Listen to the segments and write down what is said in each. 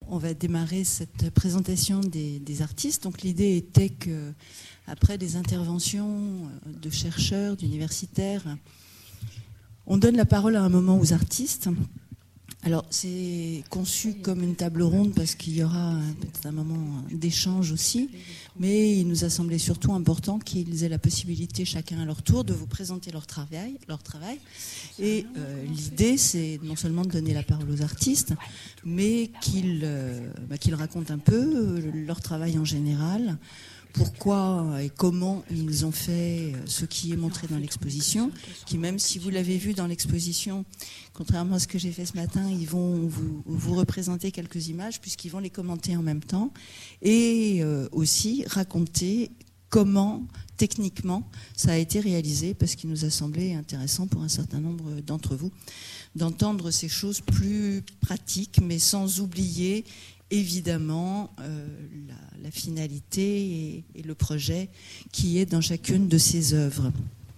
on va démarrer cette présentation des artistes. Donc l'idée était que, après des interventions de chercheurs, d'universitaires, on donne la parole à un moment aux artistes. Alors c'est conçu comme une table ronde parce qu'il y aura peut-être un moment d'échange aussi, mais il nous a semblé surtout important qu'ils aient la possibilité, chacun à leur tour, de vous présenter leur travail. Et l'idée, c'est non seulement de donner la parole aux artistes, mais qu'ils racontent un peu leur travail en général, pourquoi et comment ils ont fait ce qui est montré dans l'exposition, qui, même si vous l'avez vu dans l'exposition, contrairement à ce que j'ai fait ce matin, ils vont vous représenter quelques images puisqu'ils vont les commenter en même temps, et aussi raconter comment techniquement ça a été réalisé, parce qu'il nous a semblé intéressant pour un certain nombre d'entre vous d'entendre ces choses plus pratiques, mais sans oublier évidemment la finalité et le projet qui est dans chacune de ces œuvres.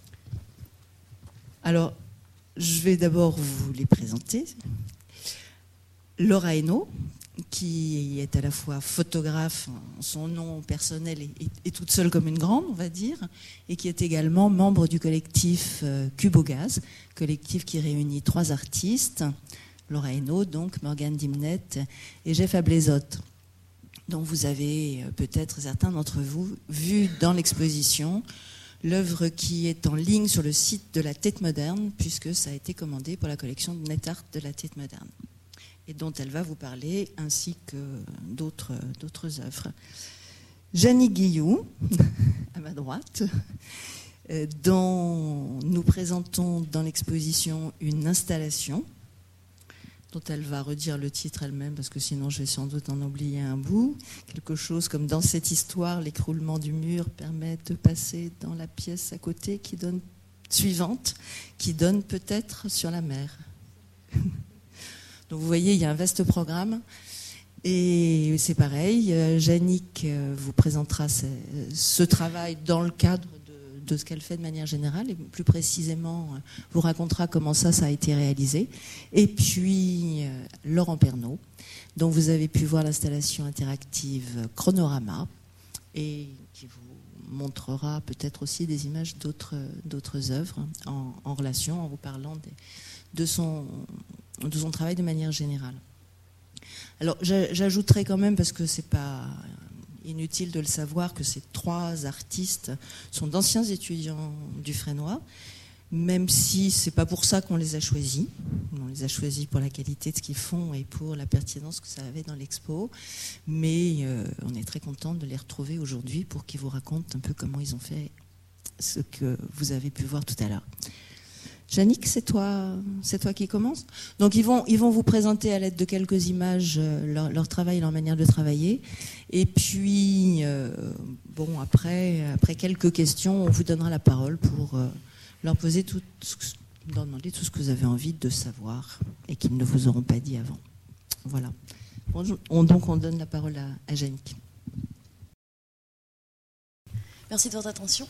Alors, je vais d'abord vous les présenter. Laura Hainaut, qui est à la fois photographe, son nom personnel est toute seule comme une grande, on va dire, et qui est également membre du collectif Cubogaz, collectif qui réunit 3 artistes, Laura Hainaut, donc Morgane Dimnet et Jeff Ablézotte, dont vous avez peut-être certains d'entre vous vu dans l'exposition l'œuvre qui est en ligne sur le site de la Tate Moderne, puisque ça a été commandé pour la collection de Net Art de la Tate Moderne, et dont elle va vous parler, ainsi que d'autres œuvres. Jeannie Guillou, à ma droite, dont nous présentons dans l'exposition une installation dont elle va redire le titre elle-même, parce que sinon je vais sans doute en oublier un bout. Quelque chose comme « Dans cette histoire, l'écroulement du mur permet de passer dans la pièce à côté suivante, qui donne peut-être sur la mer ». Donc vous voyez, il y a un vaste programme. Et c'est pareil, Yannick vous présentera ce travail dans le cadre de ce qu'elle fait de manière générale, et plus précisément vous racontera comment ça a été réalisé. Et puis Laurent Pernaut, dont vous avez pu voir l'installation interactive Chronorama, et qui vous montrera peut-être aussi des images d'autres œuvres en relation, en vous parlant de son travail de manière générale. Alors j'ajouterai quand même, parce que c'est pas inutile de le savoir, que ces 3 artistes sont d'anciens étudiants du Fresnoy, même si c'est pas pour ça qu'on les a choisis. On les a choisis pour la qualité de ce qu'ils font et pour la pertinence que ça avait dans l'expo, mais on est très content de les retrouver aujourd'hui pour qu'ils vous racontent un peu comment ils ont fait ce que vous avez pu voir tout à l'heure. Yannick, c'est toi qui commence. Donc ils vont vous présenter à l'aide de quelques images leur travail, leur manière de travailler. Et puis, après quelques questions, on vous donnera la parole pour leur demander tout ce que vous avez envie de savoir et qu'ils ne vous auront pas dit avant. Voilà. Donc on donne la parole à Yannick. Merci de votre attention.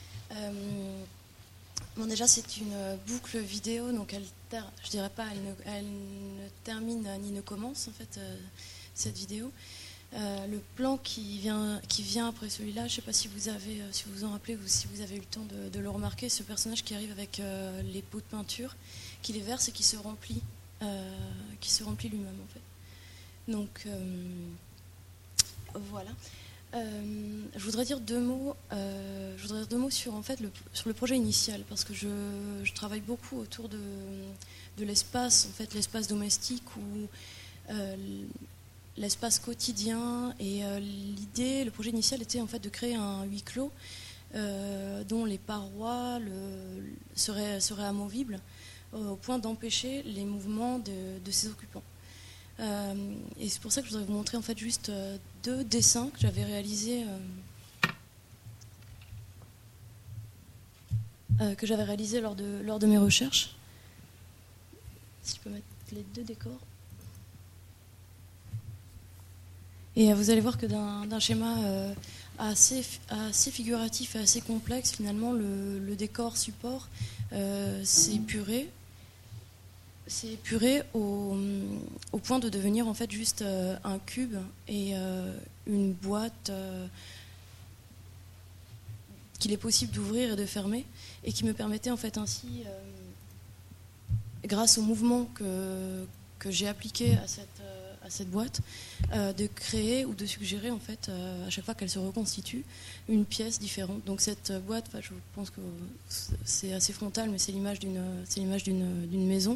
Bon, déjà, c'est une boucle vidéo, donc je dirais pas, elle ne termine ni ne commence, en fait, cette vidéo. Le plan qui vient après celui-là, je ne sais pas si vous vous en rappelez ou si vous avez eu le temps de le remarquer, ce personnage qui arrive avec les pots de peinture, qui les verse et qui se remplit lui-même, en fait. Donc, voilà. Je voudrais dire 2 mots sur le projet initial, parce que je travaille beaucoup autour de l'espace, en fait, l'espace domestique ou l'espace quotidien, et le projet initial était en fait de créer un huis clos dont les parois seraient amovibles au point d'empêcher les mouvements de ses occupants. Et c'est pour ça que je voudrais vous montrer en fait juste 2 dessins que j'avais réalisés lors de mes recherches. Si je peux mettre les 2 décors. Et vous allez voir que d'un schéma assez figuratif et assez complexe, finalement, le décor support s'est épuré. c'est épuré au point de devenir en fait juste un cube et une boîte qu'il est possible d'ouvrir et de fermer, et qui me permettait en fait ainsi, grâce au mouvement que j'ai appliqué à cette boîte, de créer ou de suggérer en fait à chaque fois qu'elle se reconstitue une pièce différente. Donc cette boîte, je pense que c'est assez frontal, mais c'est l'image d'une maison.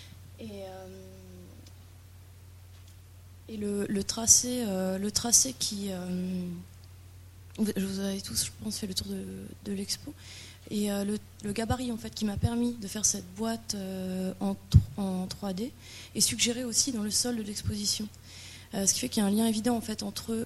Et le tracé qui vous avez tous, je pense, fait le tour de l'expo. Et le gabarit en fait qui m'a permis de faire cette boîte en 3D est suggéré aussi dans le sol de l'exposition. Ce qui fait qu'il y a un lien évident en fait entre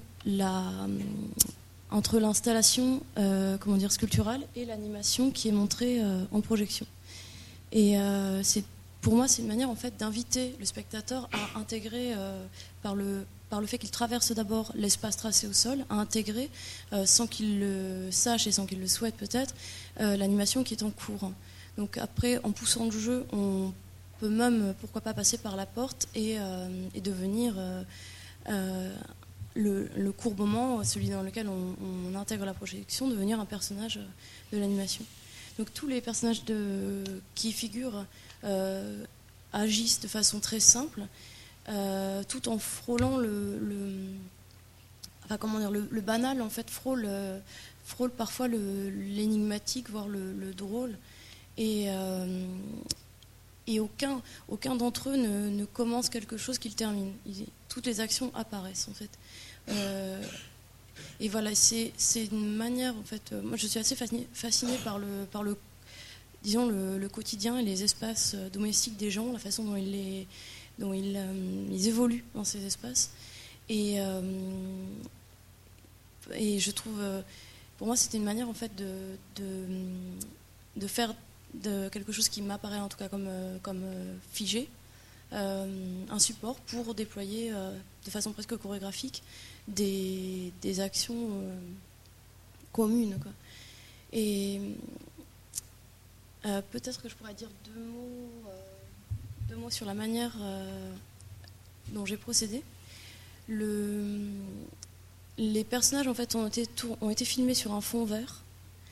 l'installation sculpturale et l'animation qui est montrée en projection. Et pour moi, c'est une manière en fait d'inviter le spectateur à intégrer par le fait qu'il traverse d'abord l'espace tracé au sol, à intégrer, sans qu'il le sache et sans qu'il le souhaite peut-être, l'animation qui est en cours. Donc après, en poussant le jeu, on peut même, pourquoi pas, passer par la porte et devenir le courbement, celui dans lequel on intègre la projection, devenir un personnage de l'animation. Donc tous les personnages qui figurent agissent de façon très simple, tout en frôlant le banal en fait, frôle parfois l'énigmatique, voire le drôle, et aucun d'entre eux ne commence quelque chose qu'il termine. Toutes les actions apparaissent en fait. Et voilà, c'est une manière en fait. Moi, je suis assez fascinée par le quotidien et les espaces domestiques des gens, la façon dont ils évoluent dans ces espaces. Et je trouve, pour moi, c'était une manière en fait de faire de quelque chose qui m'apparaît en tout cas comme figé, un support pour déployer de façon presque chorégraphique des actions communes, quoi. Et peut-être que je pourrais dire deux mots sur la manière dont j'ai procédé. Les personnages en fait ont été filmés sur un fond vert,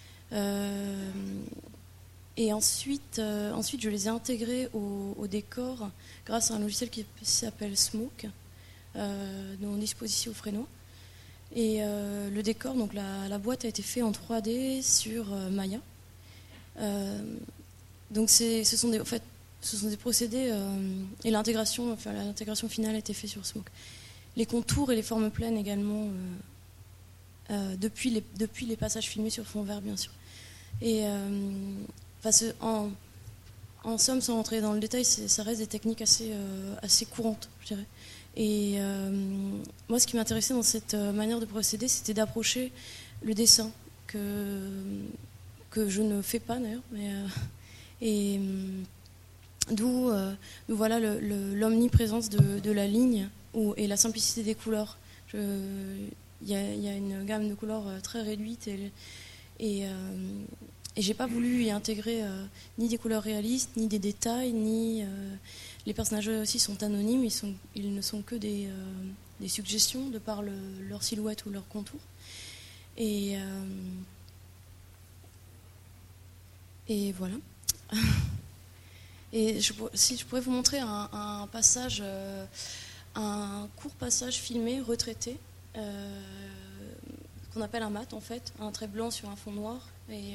et ensuite je les ai intégrés au décor grâce à un logiciel qui s'appelle Smoke, dont on dispose au Fresnoy. Et le décor, donc la boîte a été fait en 3D sur Maya. Donc ce sont des procédés, et l'intégration finale a été faite sur Smoke. Les contours et les formes pleines également, depuis les passages filmés sur fond vert, bien sûr. Et en somme, sans rentrer dans le détail, ça reste des techniques assez courantes, je dirais. Et moi, ce qui m'intéressait dans cette manière de procéder, c'était d'approcher le dessin, que je ne fais pas d'ailleurs, et d'où voilà l'omniprésence de la ligne et la simplicité des couleurs. Il y a une gamme de couleurs très réduite, et j'ai pas voulu y intégrer ni des couleurs réalistes, ni des détails, ni les personnages aussi sont anonymes, ils ne sont que des suggestions de par leur silhouette ou leur contour. Et voilà. Et si je pourrais vous montrer un passage, un court passage filmé, retraité, qu'on appelle un mat en fait, un trait blanc sur un fond noir. Et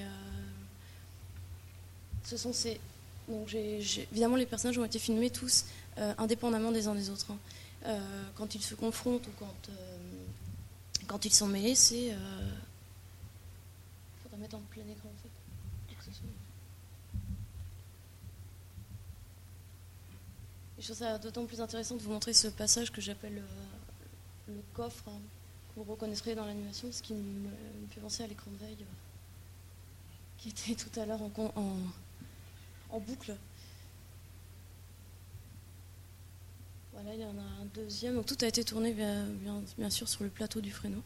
ce sont ces... Donc évidemment, les personnages ont été filmés tous indépendamment des uns des autres. Quand ils se confrontent ou quand ils sont mêlés, c'est... Il faudra mettre en plein écran en fait. Pour que ce soit... Et je trouve ça d'autant plus intéressant de vous montrer ce passage que j'appelle le coffre, hein, que vous reconnaîtrez dans l'animation, ce qui me fait penser à l'écran de veille qui était tout à l'heure en boucle. Voilà, il y en a un deuxième. Donc, tout a été tourné bien sûr sur le plateau du Fresnoy.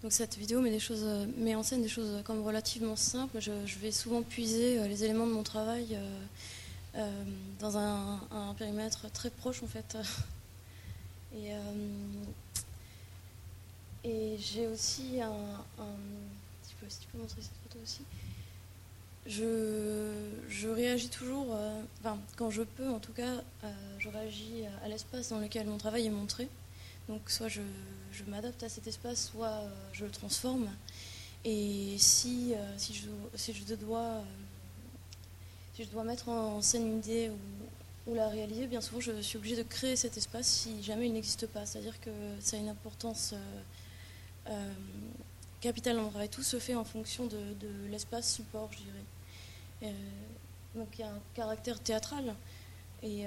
Donc cette vidéo met en scène des choses comme relativement simples. Je vais souvent puiser les éléments de mon travail dans un périmètre très proche en fait. Et j'ai aussi si tu peux montrer cette photo aussi. Je réagis toujours, quand je peux en tout cas, je réagis à l'espace dans lequel mon travail est montré. Donc soit je m'adapte à cet espace, soit je le transforme. Et si je dois mettre en scène une idée ou la réaliser, bien souvent je suis obligée de créer cet espace si jamais il n'existe pas. C'est-à-dire que ça a une importance capitale dans mon travail. Tout se fait en fonction de l'espace support, je dirais. Donc il y a un caractère théâtral et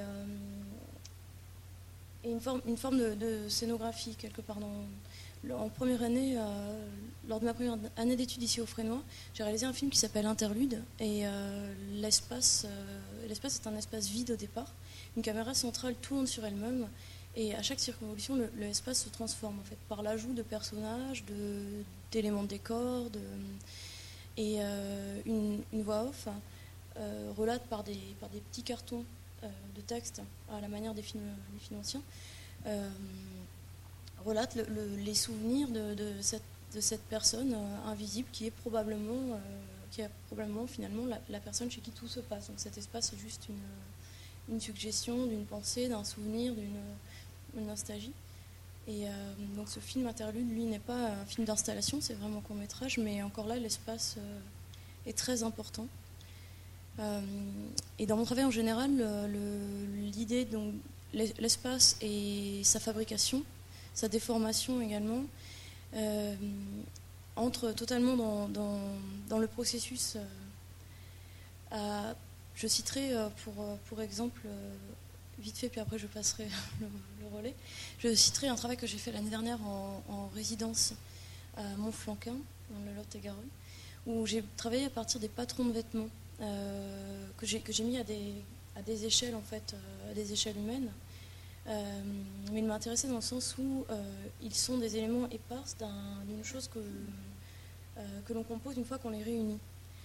une forme de scénographie quelque part. En première année, lors de ma première année d'études ici au Fresnoy, j'ai réalisé un film qui s'appelle Interlude. Et l'espace est un espace vide au départ. Une caméra centrale tourne sur elle-même. Et à chaque circonvolution, l'espace se transforme en fait, par l'ajout de personnages, d'éléments de décor. Et une voix off relate par des petits cartons de texte à la manière des films anciens. Relate les souvenirs de cette personne invisible qui est probablement finalement la personne chez qui tout se passe. Donc cet espace est juste une suggestion d'une pensée, d'un souvenir, d'une nostalgie. Et donc ce film Interlude, lui, n'est pas un film d'installation, c'est vraiment court-métrage, mais encore là, l'espace est très important. Et dans mon travail en général, l'idée, donc l'espace et sa fabrication, sa déformation également, entre totalement dans le processus. Je citerai pour exemple, vite fait, puis après je passerai le relais, je citerai un travail que j'ai fait l'année dernière en résidence à Montflanquin, dans le Lot-et-Garonne, où j'ai travaillé à partir des patrons de vêtements que j'ai mis à des échelles, en fait, à des échelles humaines. Mais il m'intéressait dans le sens où ils sont des éléments épars d'une chose que l'on compose une fois qu'on les réunit.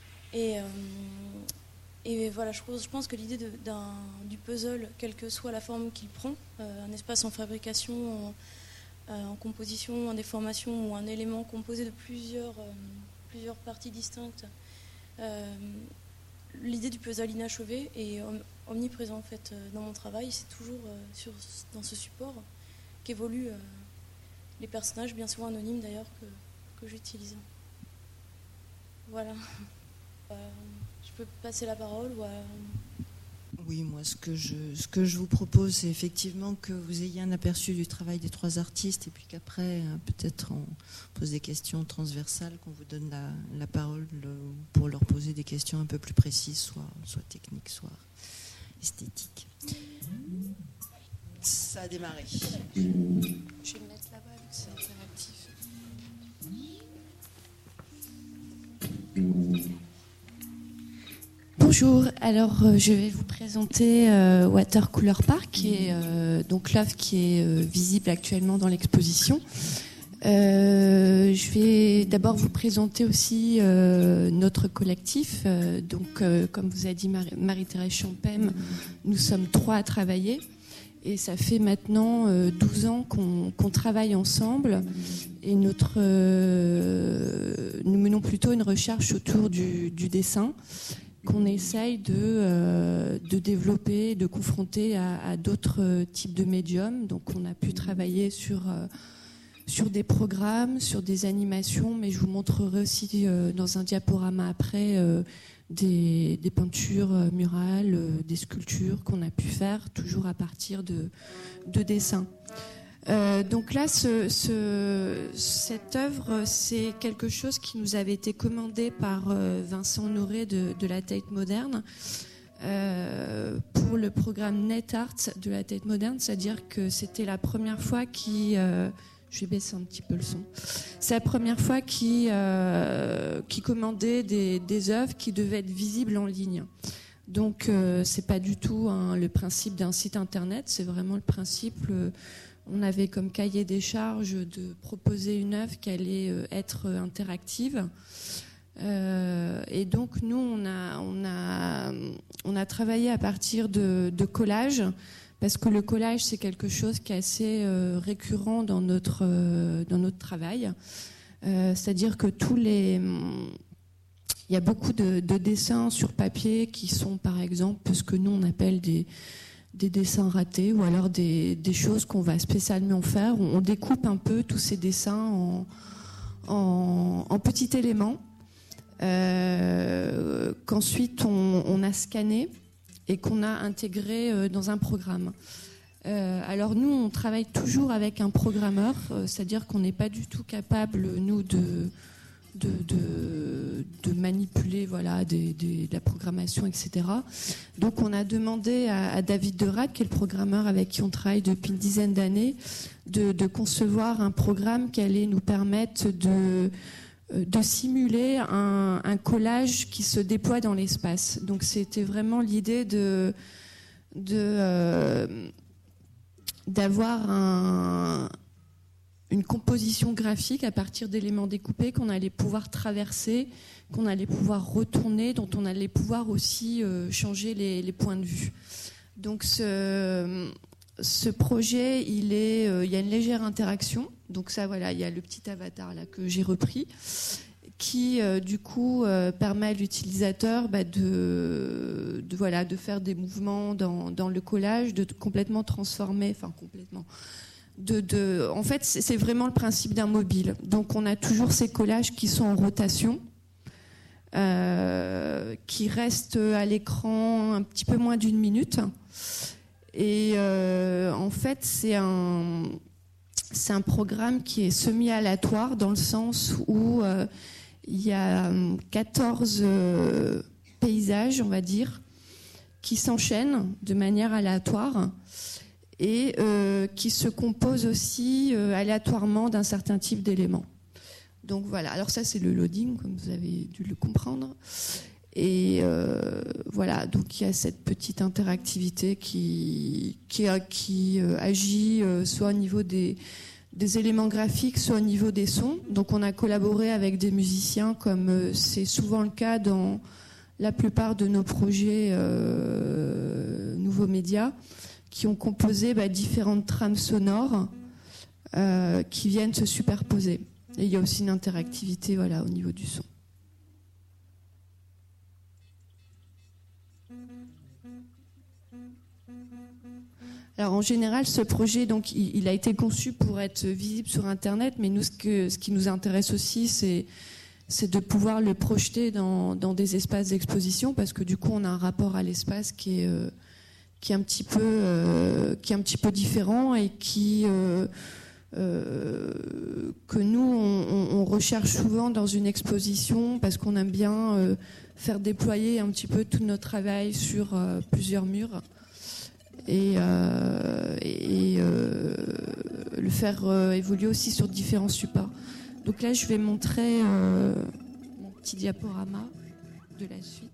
Et voilà, je pense que l'idée du puzzle, quelle que soit la forme qu'il prend, un espace en fabrication, en composition, en déformation ou un élément composé de plusieurs parties distinctes, l'idée du puzzle inachevé est omniprésent en fait dans mon travail. C'est toujours dans ce support qu'évoluent les personnages, bien souvent anonymes d'ailleurs, que j'utilise. Voilà. Je peux passer la parole ou Oui, moi, ce que je vous propose, c'est effectivement que vous ayez un aperçu du travail des trois artistes et puis qu'après, peut-être, on pose des questions transversales, qu'on vous donne la parole pour leur poser des questions un peu plus précises, soit techniques, soit esthétiques. Ça a démarré. Je vais me mettre là-bas, vu que c'est interactif. Bonjour, alors je vais vous présenter Watercolor Park, qui est donc l'œuvre qui est visible actuellement dans l'exposition. Je vais d'abord vous présenter aussi notre collectif. Donc, comme vous a dit Marie-Thérèse Champem, nous sommes 3 à travailler. Et ça fait maintenant 12 ans qu'on travaille ensemble. Et nous menons plutôt une recherche autour du dessin, qu'on essaye de développer, de confronter à d'autres types de médiums. Donc on a pu travailler sur des programmes, sur des animations, mais je vous montrerai aussi dans un diaporama après des peintures murales, des sculptures qu'on a pu faire, toujours à partir de dessins. Donc là, cette œuvre, c'est quelque chose qui nous avait été commandé par Vincent Honoré de la Tate Moderne pour le programme Net Art de la Tate Moderne, c'est-à-dire que c'était la première fois je vais baisser un petit peu le son. C'est la première fois qui commandait des œuvres qui devaient être visibles en ligne. Donc c'est pas du tout le principe d'un site internet, c'est vraiment le principe on avait comme cahier des charges de proposer une œuvre qui allait être interactive. Et donc nous, on a travaillé à partir de collages, parce que le collage, c'est quelque chose qui est assez récurrent dans notre travail. C'est-à-dire que il y a beaucoup de dessins sur papier qui sont, par exemple, ce que nous on appelle des dessins ratés, ou alors des choses qu'on va spécialement faire. On découpe un peu tous ces dessins en petits éléments, qu'ensuite on a scanné et qu'on a intégré dans un programme. Alors nous, on travaille toujours avec un programmeur, c'est-à-dire qu'on n'est pas du tout capable, nous, de manipuler de la programmation, etc. Donc on a demandé à David Derac, qui est le programmeur avec qui on travaille depuis une dizaine d'années, de concevoir un programme qui allait nous permettre de simuler un collage qui se déploie dans l'espace. Donc c'était vraiment l'idée d'avoir une composition graphique à partir d'éléments découpés qu'on allait pouvoir traverser, qu'on allait pouvoir retourner, dont on allait pouvoir aussi changer les points de vue. Donc ce projet, il y a une légère interaction. Donc ça, voilà, il y a le petit avatar là que j'ai repris, qui du coup permet à l'utilisateur de faire des mouvements dans le collage, de complètement transformer, en fait, c'est vraiment le principe d'un mobile. Donc on a toujours ces collages qui sont en rotation, qui restent à l'écran un petit peu moins d'une minute. Et en fait, c'est un programme qui est semi-aléatoire, dans le sens où il y a 14 paysages, on va dire, qui s'enchaînent de manière aléatoire et qui se composent aussi aléatoirement d'un certain type d'éléments. Donc voilà, alors ça c'est le loading, comme vous avez dû le comprendre. Et voilà, donc il y a cette petite interactivité qui agit soit au niveau des éléments graphiques, soit au niveau des sons. Donc on a collaboré avec des musiciens, comme c'est souvent le cas dans la plupart de nos projets nouveaux médias, qui ont composé différentes trames sonores qui viennent se superposer. Et il y a aussi une interactivité au niveau du son. Alors en général, ce projet, donc, il a été conçu pour être visible sur Internet, mais nous, ce qui nous intéresse aussi, c'est de pouvoir le projeter dans des espaces d'exposition, parce que du coup, on a un rapport à l'espace qui est un petit peu différent, et que nous on recherche souvent dans une exposition, parce qu'on aime bien faire déployer un petit peu tout notre travail sur plusieurs murs. Et le faire évoluer aussi sur différents supports. Donc là, je vais montrer mon petit diaporama de la suite.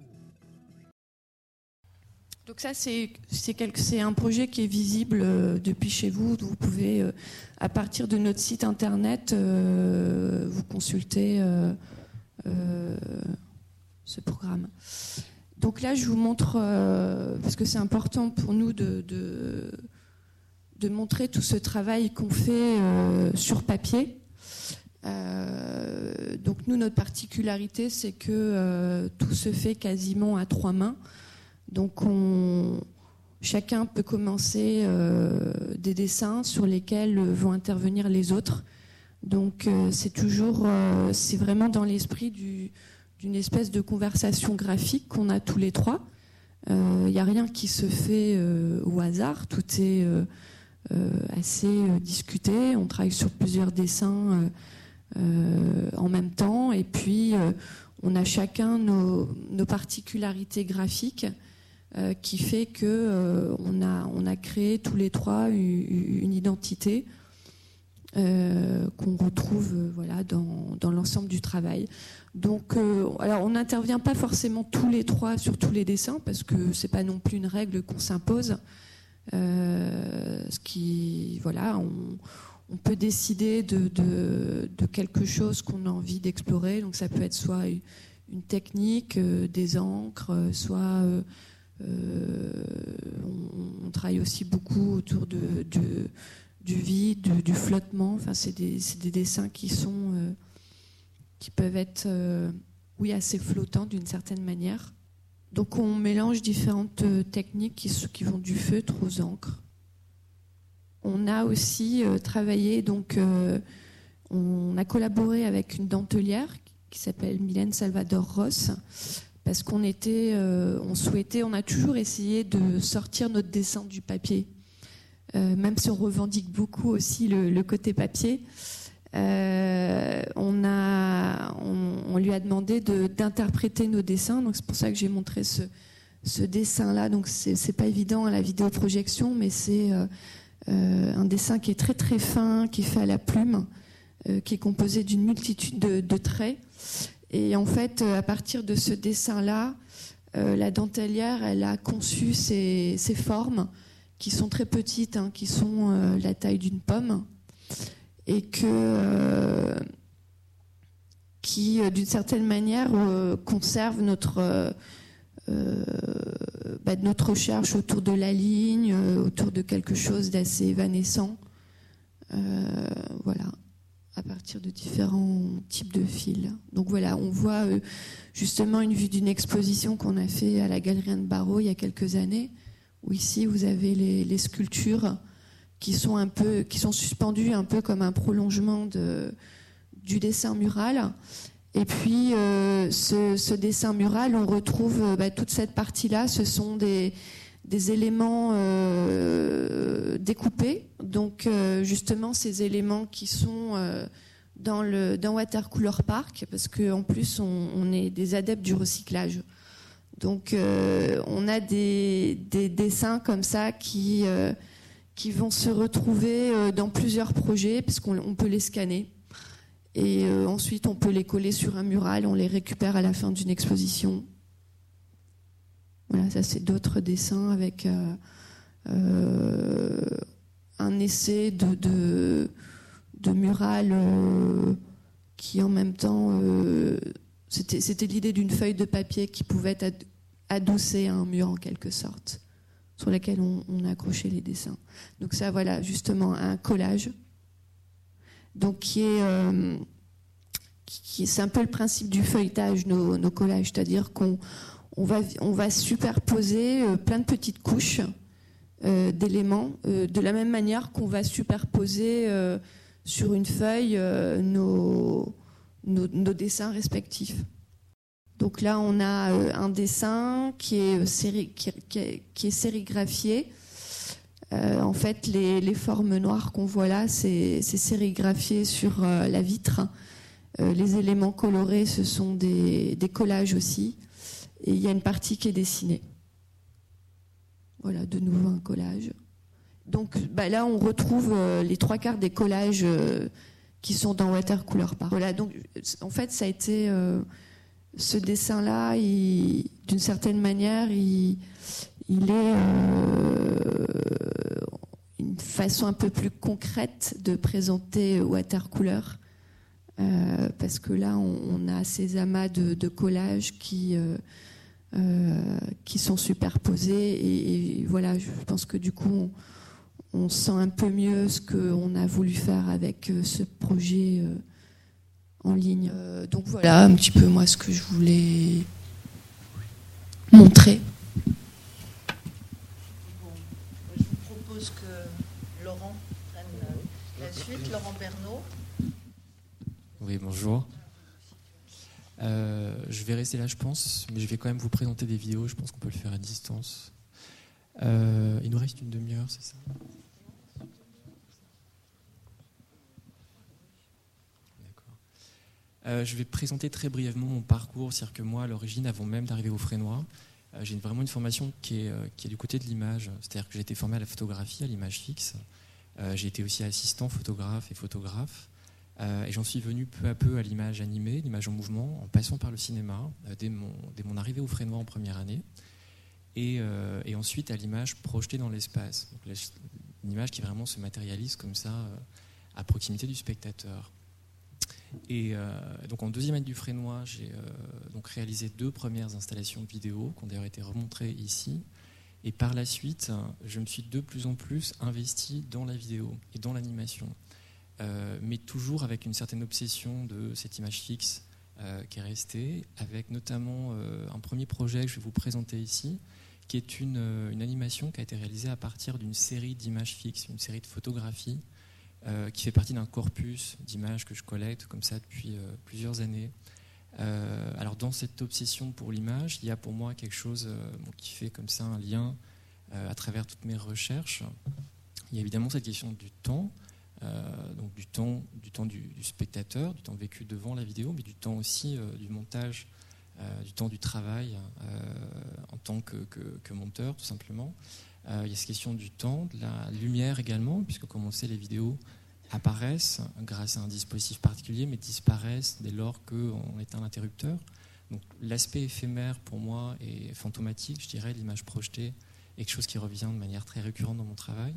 Donc ça, c'est un projet qui est visible depuis chez vous. Vous pouvez, à partir de notre site internet, vous consulter ce programme. Donc là, je vous montre, parce que c'est important pour nous de montrer tout ce travail qu'on fait sur papier. Donc nous, notre particularité, c'est que tout se fait quasiment à 3 mains. Donc chacun peut commencer des dessins sur lesquels vont intervenir les autres. Donc c'est vraiment dans l'esprit d'une espèce de conversation graphique qu'on a tous les trois. Il n'y a rien qui se fait au hasard, tout est assez discuté. On travaille sur plusieurs dessins en même temps, et puis on a chacun nos particularités graphiques qui fait que on a créé tous les trois une identité qu'on retrouve dans l'ensemble du travail. Donc, alors on n'intervient pas forcément tous les trois sur tous les dessins, parce que c'est pas non plus une règle qu'on s'impose, Ce qui, voilà, on peut décider de quelque chose qu'on a envie d'explorer. Donc ça peut être soit une technique, des encres, soit on travaille aussi beaucoup autour du vide, du flottement. Enfin, c'est des dessins qui peuvent être assez flottants d'une certaine manière. Donc on mélange différentes techniques qui vont du feutre aux encres. On a aussi travaillé, donc on a collaboré avec une dentelière qui s'appelle Mylène Salvador Ross, parce on a toujours essayé de sortir notre dessin du papier, même si on revendique beaucoup aussi le côté papier. On lui a demandé d'interpréter nos dessins, donc c'est pour ça que j'ai montré ce dessin-là. Donc c'est pas évident à la vidéoprojection, mais c'est un dessin qui est très très fin, qui est fait à la plume, qui est composé d'une multitude de traits. Et en fait, à partir de ce dessin-là, la dentelière, elle a conçu ces formes qui sont très petites, qui sont la taille d'une pomme, et qui, d'une certaine manière, conserve notre recherche autour de la ligne, autour de quelque chose d'assez évanescent. Voilà, à partir de différents types de fils. Donc voilà, on voit justement une vue d'une exposition qu'on a fait à la Galerie Anne Barraud il y a quelques années, où ici vous avez les sculptures qui sont suspendues un peu comme un prolongement du dessin mural. Et puis ce dessin mural, on retrouve toute cette partie-là, ce sont des éléments découpés. Donc justement ces éléments qui sont dans Watercolor Park, parce qu'en plus on est des adeptes du recyclage. Donc on a des dessins comme ça qui vont se retrouver dans plusieurs projets, parce qu'on peut les scanner. Et ensuite, on peut les coller sur un mural, on les récupère à la fin d'une exposition. Voilà, ça c'est d'autres dessins avec un essai de mural qui en même temps... c'était l'idée d'une feuille de papier qui pouvait être adossée à un mur en quelque sorte, sur laquelle on a accroché les dessins. Donc ça, voilà, justement, un collage. Donc c'est un peu le principe du feuilletage, nos collages, c'est-à-dire qu'on va superposer plein de petites couches d'éléments, de la même manière qu'on va superposer sur une feuille nos dessins respectifs. Donc là, on a un dessin qui est sérigraphié. En fait, les formes noires qu'on voit là, c'est sérigraphié sur la vitre. Les éléments colorés, ce sont des collages aussi. Et il y a une partie qui est dessinée. Voilà, de nouveau un collage. Donc là, on retrouve les trois quarts des collages qui sont dans Watercolor Park. Voilà, donc en fait, ça a été ce dessin-là, d'une certaine manière, il est une façon un peu plus concrète de présenter Watercolor, parce que là, on a ces amas de collages qui sont superposés, et voilà, je pense que du coup, on sent un peu mieux ce qu'on a voulu faire avec ce projet en ligne. Donc voilà un petit peu moi ce que je voulais montrer. Bon, je vous propose que Laurent prenne la suite. Laurent Bernot. Oui, bonjour. Je vais rester là, je pense, mais je vais quand même vous présenter des vidéos. Je pense qu'on peut le faire à distance. Il nous reste une demi-heure, c'est ça ? D'accord. Je vais présenter très brièvement mon parcours. C'est-à-dire que moi, à l'origine, avant même d'arriver au Fresnoy, j'ai vraiment une formation qui est du côté de l'image. C'est-à-dire que j'ai été formé à la photographie, à l'image fixe. J'ai été aussi assistant photographe et photographe. Et j'en suis venu peu à peu à l'image animée, l'image en mouvement, en passant par le cinéma, dès mon arrivée au Fresnoy en première année. et ensuite à l'image projetée dans l'espace. Donc, une image qui vraiment se matérialise comme ça à proximité du spectateur. Et donc en deuxième année du Fresnoy, j'ai donc réalisé 2 premières installations vidéo qui ont d'ailleurs été remontrées ici. Et par la suite, je me suis de plus en plus investi dans la vidéo et dans l'animation, mais toujours avec une certaine obsession de cette image fixe qui est restée, avec notamment un premier projet que je vais vous présenter ici, qui est une animation qui a été réalisée à partir d'une série d'images fixes, une série de photographies, qui fait partie d'un corpus d'images que je collecte comme ça depuis plusieurs années. Alors dans cette obsession pour l'image, il y a pour moi quelque chose qui fait comme ça un lien à travers toutes mes recherches. Il y a évidemment cette question du temps, donc du temps du spectateur, du temps vécu devant la vidéo, mais du temps aussi du montage, du temps du travail en tant que monteur tout simplement. Il y a cette question du temps, de la lumière également, puisque comme on sait, les vidéos apparaissent grâce à un dispositif particulier, mais disparaissent dès lors qu'on éteint l'interrupteur. Donc l'aspect éphémère pour moi est fantomatique, je dirais, l'image projetée est quelque chose qui revient de manière très récurrente dans mon travail.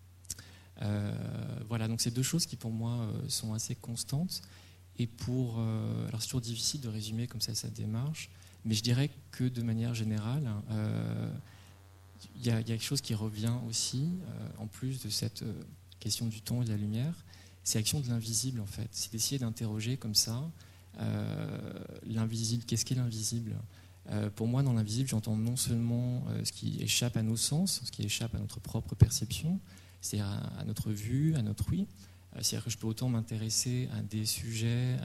Voilà, donc c'est 2 choses qui pour moi sont assez constantes. Et alors c'est toujours difficile de résumer comme ça sa démarche, mais je dirais que de manière générale, il y a quelque chose qui revient aussi, en plus de cette question du temps et de la lumière, c'est l'action de l'invisible en fait. C'est d'essayer d'interroger comme ça l'invisible. Qu'est-ce qu'est l'invisible ? Pour moi, dans l'invisible, j'entends non seulement ce qui échappe à nos sens, ce qui échappe à notre propre perception, c'est-à-dire à notre vue, à notre ouïe. C'est-à-dire que je peux autant m'intéresser à des sujets,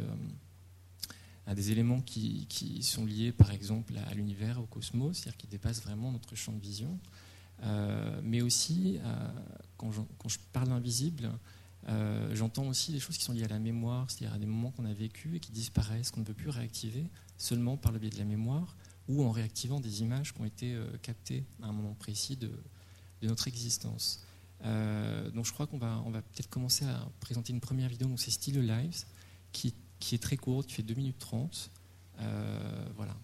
à des éléments qui sont liés par exemple à l'univers, au cosmos, c'est-à-dire qui dépassent vraiment notre champ de vision. Mais aussi, quand je parle d'invisible, j'entends aussi des choses qui sont liées à la mémoire, c'est-à-dire à des moments qu'on a vécus et qui disparaissent, qu'on ne peut plus réactiver seulement par le biais de la mémoire ou en réactivant des images qui ont été captées à un moment précis de notre existence. Donc je crois qu'on va peut-être commencer à présenter une première vidéo, donc c'est Still Lives, qui est très courte, qui fait 2 minutes 30. Voilà.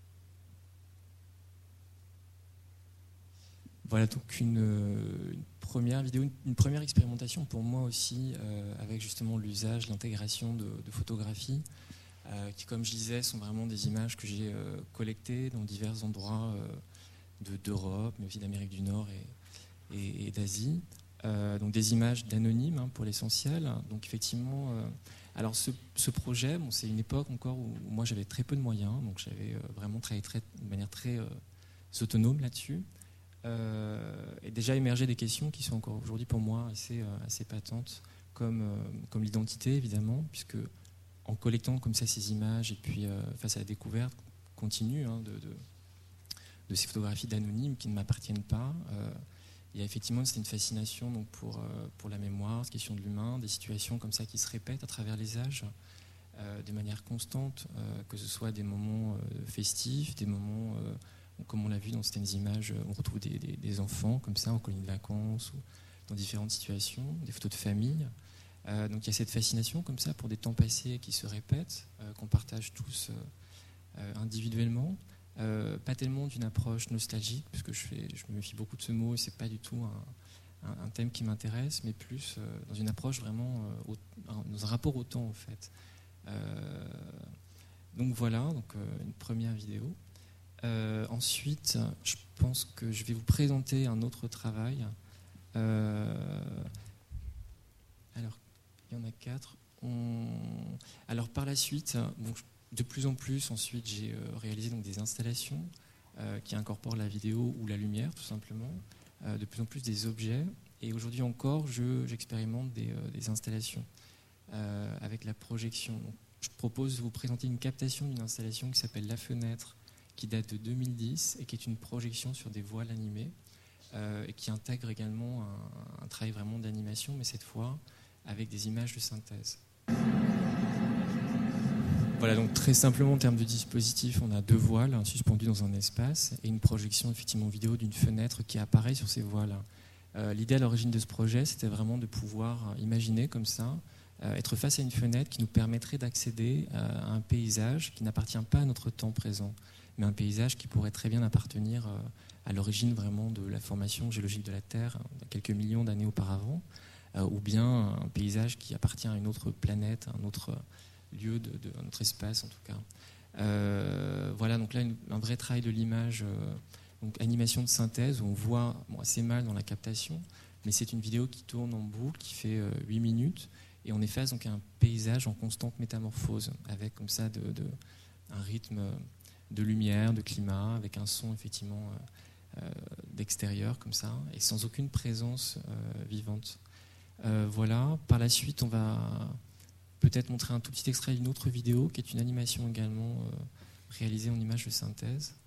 Voilà donc une première vidéo, une première expérimentation pour moi aussi, avec justement l'usage, l'intégration de photographies, qui, comme je disais, sont vraiment des images que j'ai collectées dans divers endroits d'Europe, mais aussi d'Amérique du Nord et d'Asie. Donc des images d'anonymes, hein, pour l'essentiel. Donc effectivement, alors ce projet, bon, c'est une époque encore où moi j'avais très peu de moyens, donc j'avais vraiment travaillé de manière très autonome là-dessus. Et déjà émerger des questions qui sont encore aujourd'hui pour moi assez patentes, comme l'identité évidemment, puisque en collectant comme ça ces images et puis face à la découverte continue, hein, de ces photographies d'anonymes qui ne m'appartiennent pas, il y a effectivement une fascination donc pour la mémoire, cette question de l'humain, des situations comme ça qui se répètent à travers les âges de manière constante, que ce soit des moments festifs, des moments comme on l'a vu dans certaines images, on retrouve des enfants comme ça en colonie de vacances ou dans différentes situations, des photos de famille. Donc il y a cette fascination comme ça pour des temps passés qui se répètent, qu'on partage tous individuellement. Pas tellement d'une approche nostalgique, puisque je me méfie beaucoup de ce mot et c'est pas du tout un thème qui m'intéresse, mais plus dans une approche vraiment dans un rapport au temps en fait. Donc voilà, une première vidéo. Ensuite, je pense que je vais vous présenter un autre travail. Alors, il y en a 4. Alors, par la suite, de plus en plus, ensuite, j'ai réalisé donc des installations qui incorporent la vidéo ou la lumière, tout simplement. De plus en plus des objets. Et aujourd'hui encore, j'expérimente des installations avec la projection. Donc, je propose de vous présenter une captation d'une installation qui s'appelle La Fenêtre, qui date de 2010 et qui est une projection sur des voiles animées et qui intègre également un travail vraiment d'animation, mais cette fois avec des images de synthèse. Voilà, donc très simplement en termes de dispositif, on a 2 voiles suspendues dans un espace et une projection effectivement vidéo d'une fenêtre qui apparaît sur ces voiles. L'idée à l'origine de ce projet, c'était vraiment de pouvoir imaginer comme ça, être face à une fenêtre qui nous permettrait d'accéder à un paysage qui n'appartient pas à notre temps présent, mais un paysage qui pourrait très bien appartenir à l'origine vraiment de la formation géologique de la Terre, quelques millions d'années auparavant, ou bien un paysage qui appartient à une autre planète, un autre lieu, un autre espace en tout cas. Voilà, donc là, un vrai travail de l'image, donc animation de synthèse, où on voit assez mal dans la captation, mais c'est une vidéo qui tourne en boucle, qui fait 8 minutes, et on est face donc à un paysage en constante métamorphose, avec comme ça un rythme de lumière, de climat, avec un son effectivement d'extérieur comme ça, et sans aucune présence vivante. Voilà. Par la suite, on va peut-être montrer un tout petit extrait d'une autre vidéo, qui est une animation également réalisée en images de synthèse.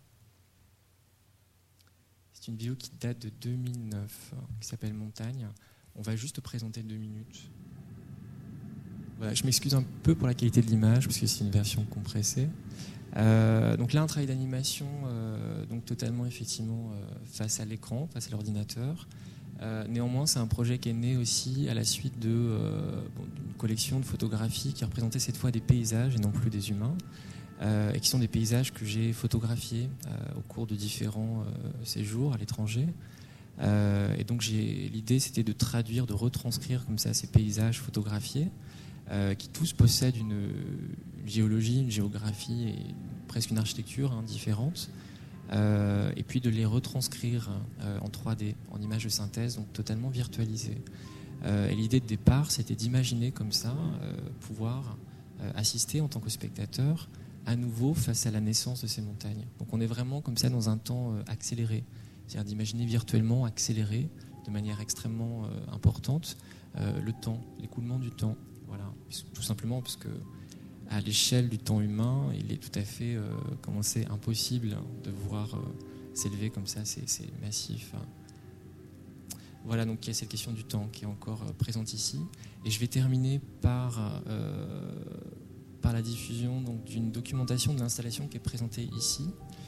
C'est une vidéo qui date de 2009, qui s'appelle Montagne. On va juste présenter 2 minutes. Voilà, je m'excuse un peu pour la qualité de l'image, parce que c'est une version compressée. Donc là, un travail d'animation donc totalement effectivement face à l'écran, face à l'ordinateur. Néanmoins, c'est un projet qui est né aussi à la suite d'une collection de photographies qui représentait cette fois des paysages et non plus des humains, et qui sont des paysages que j'ai photographiés au cours de différents séjours à l'étranger. Et donc l'idée, c'était de traduire, de retranscrire comme ça ces paysages photographiés, qui tous possèdent une géologie, une géographie et presque une architecture différente, et puis de les retranscrire en 3D, en images de synthèse, donc totalement virtualisées. Et l'idée de départ, c'était d'imaginer comme ça, pouvoir assister en tant que spectateur à nouveau face à la naissance de ces montagnes. Donc on est vraiment comme ça dans un temps accéléré, c'est-à-dire d'imaginer virtuellement accéléré de manière extrêmement importante le temps, l'écoulement du temps. Voilà, tout simplement parce que à l'échelle du temps humain, il est tout à fait c'est impossible de voir s'élever comme ça ces massifs. Voilà, donc il y a cette question du temps qui est encore présente ici. Et je vais terminer par la diffusion d'une documentation de l'installation qui est présentée ici,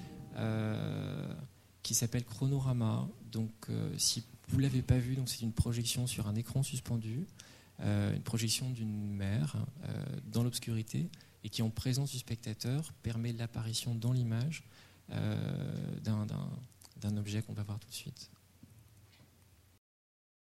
qui s'appelle Chronorama. Donc si vous ne l'avez pas vu, c'est une projection sur un écran suspendu, une projection d'une mer dans l'obscurité, et qui en présence du spectateur permet l'apparition dans l'image d'un objet qu'on va voir tout de suite.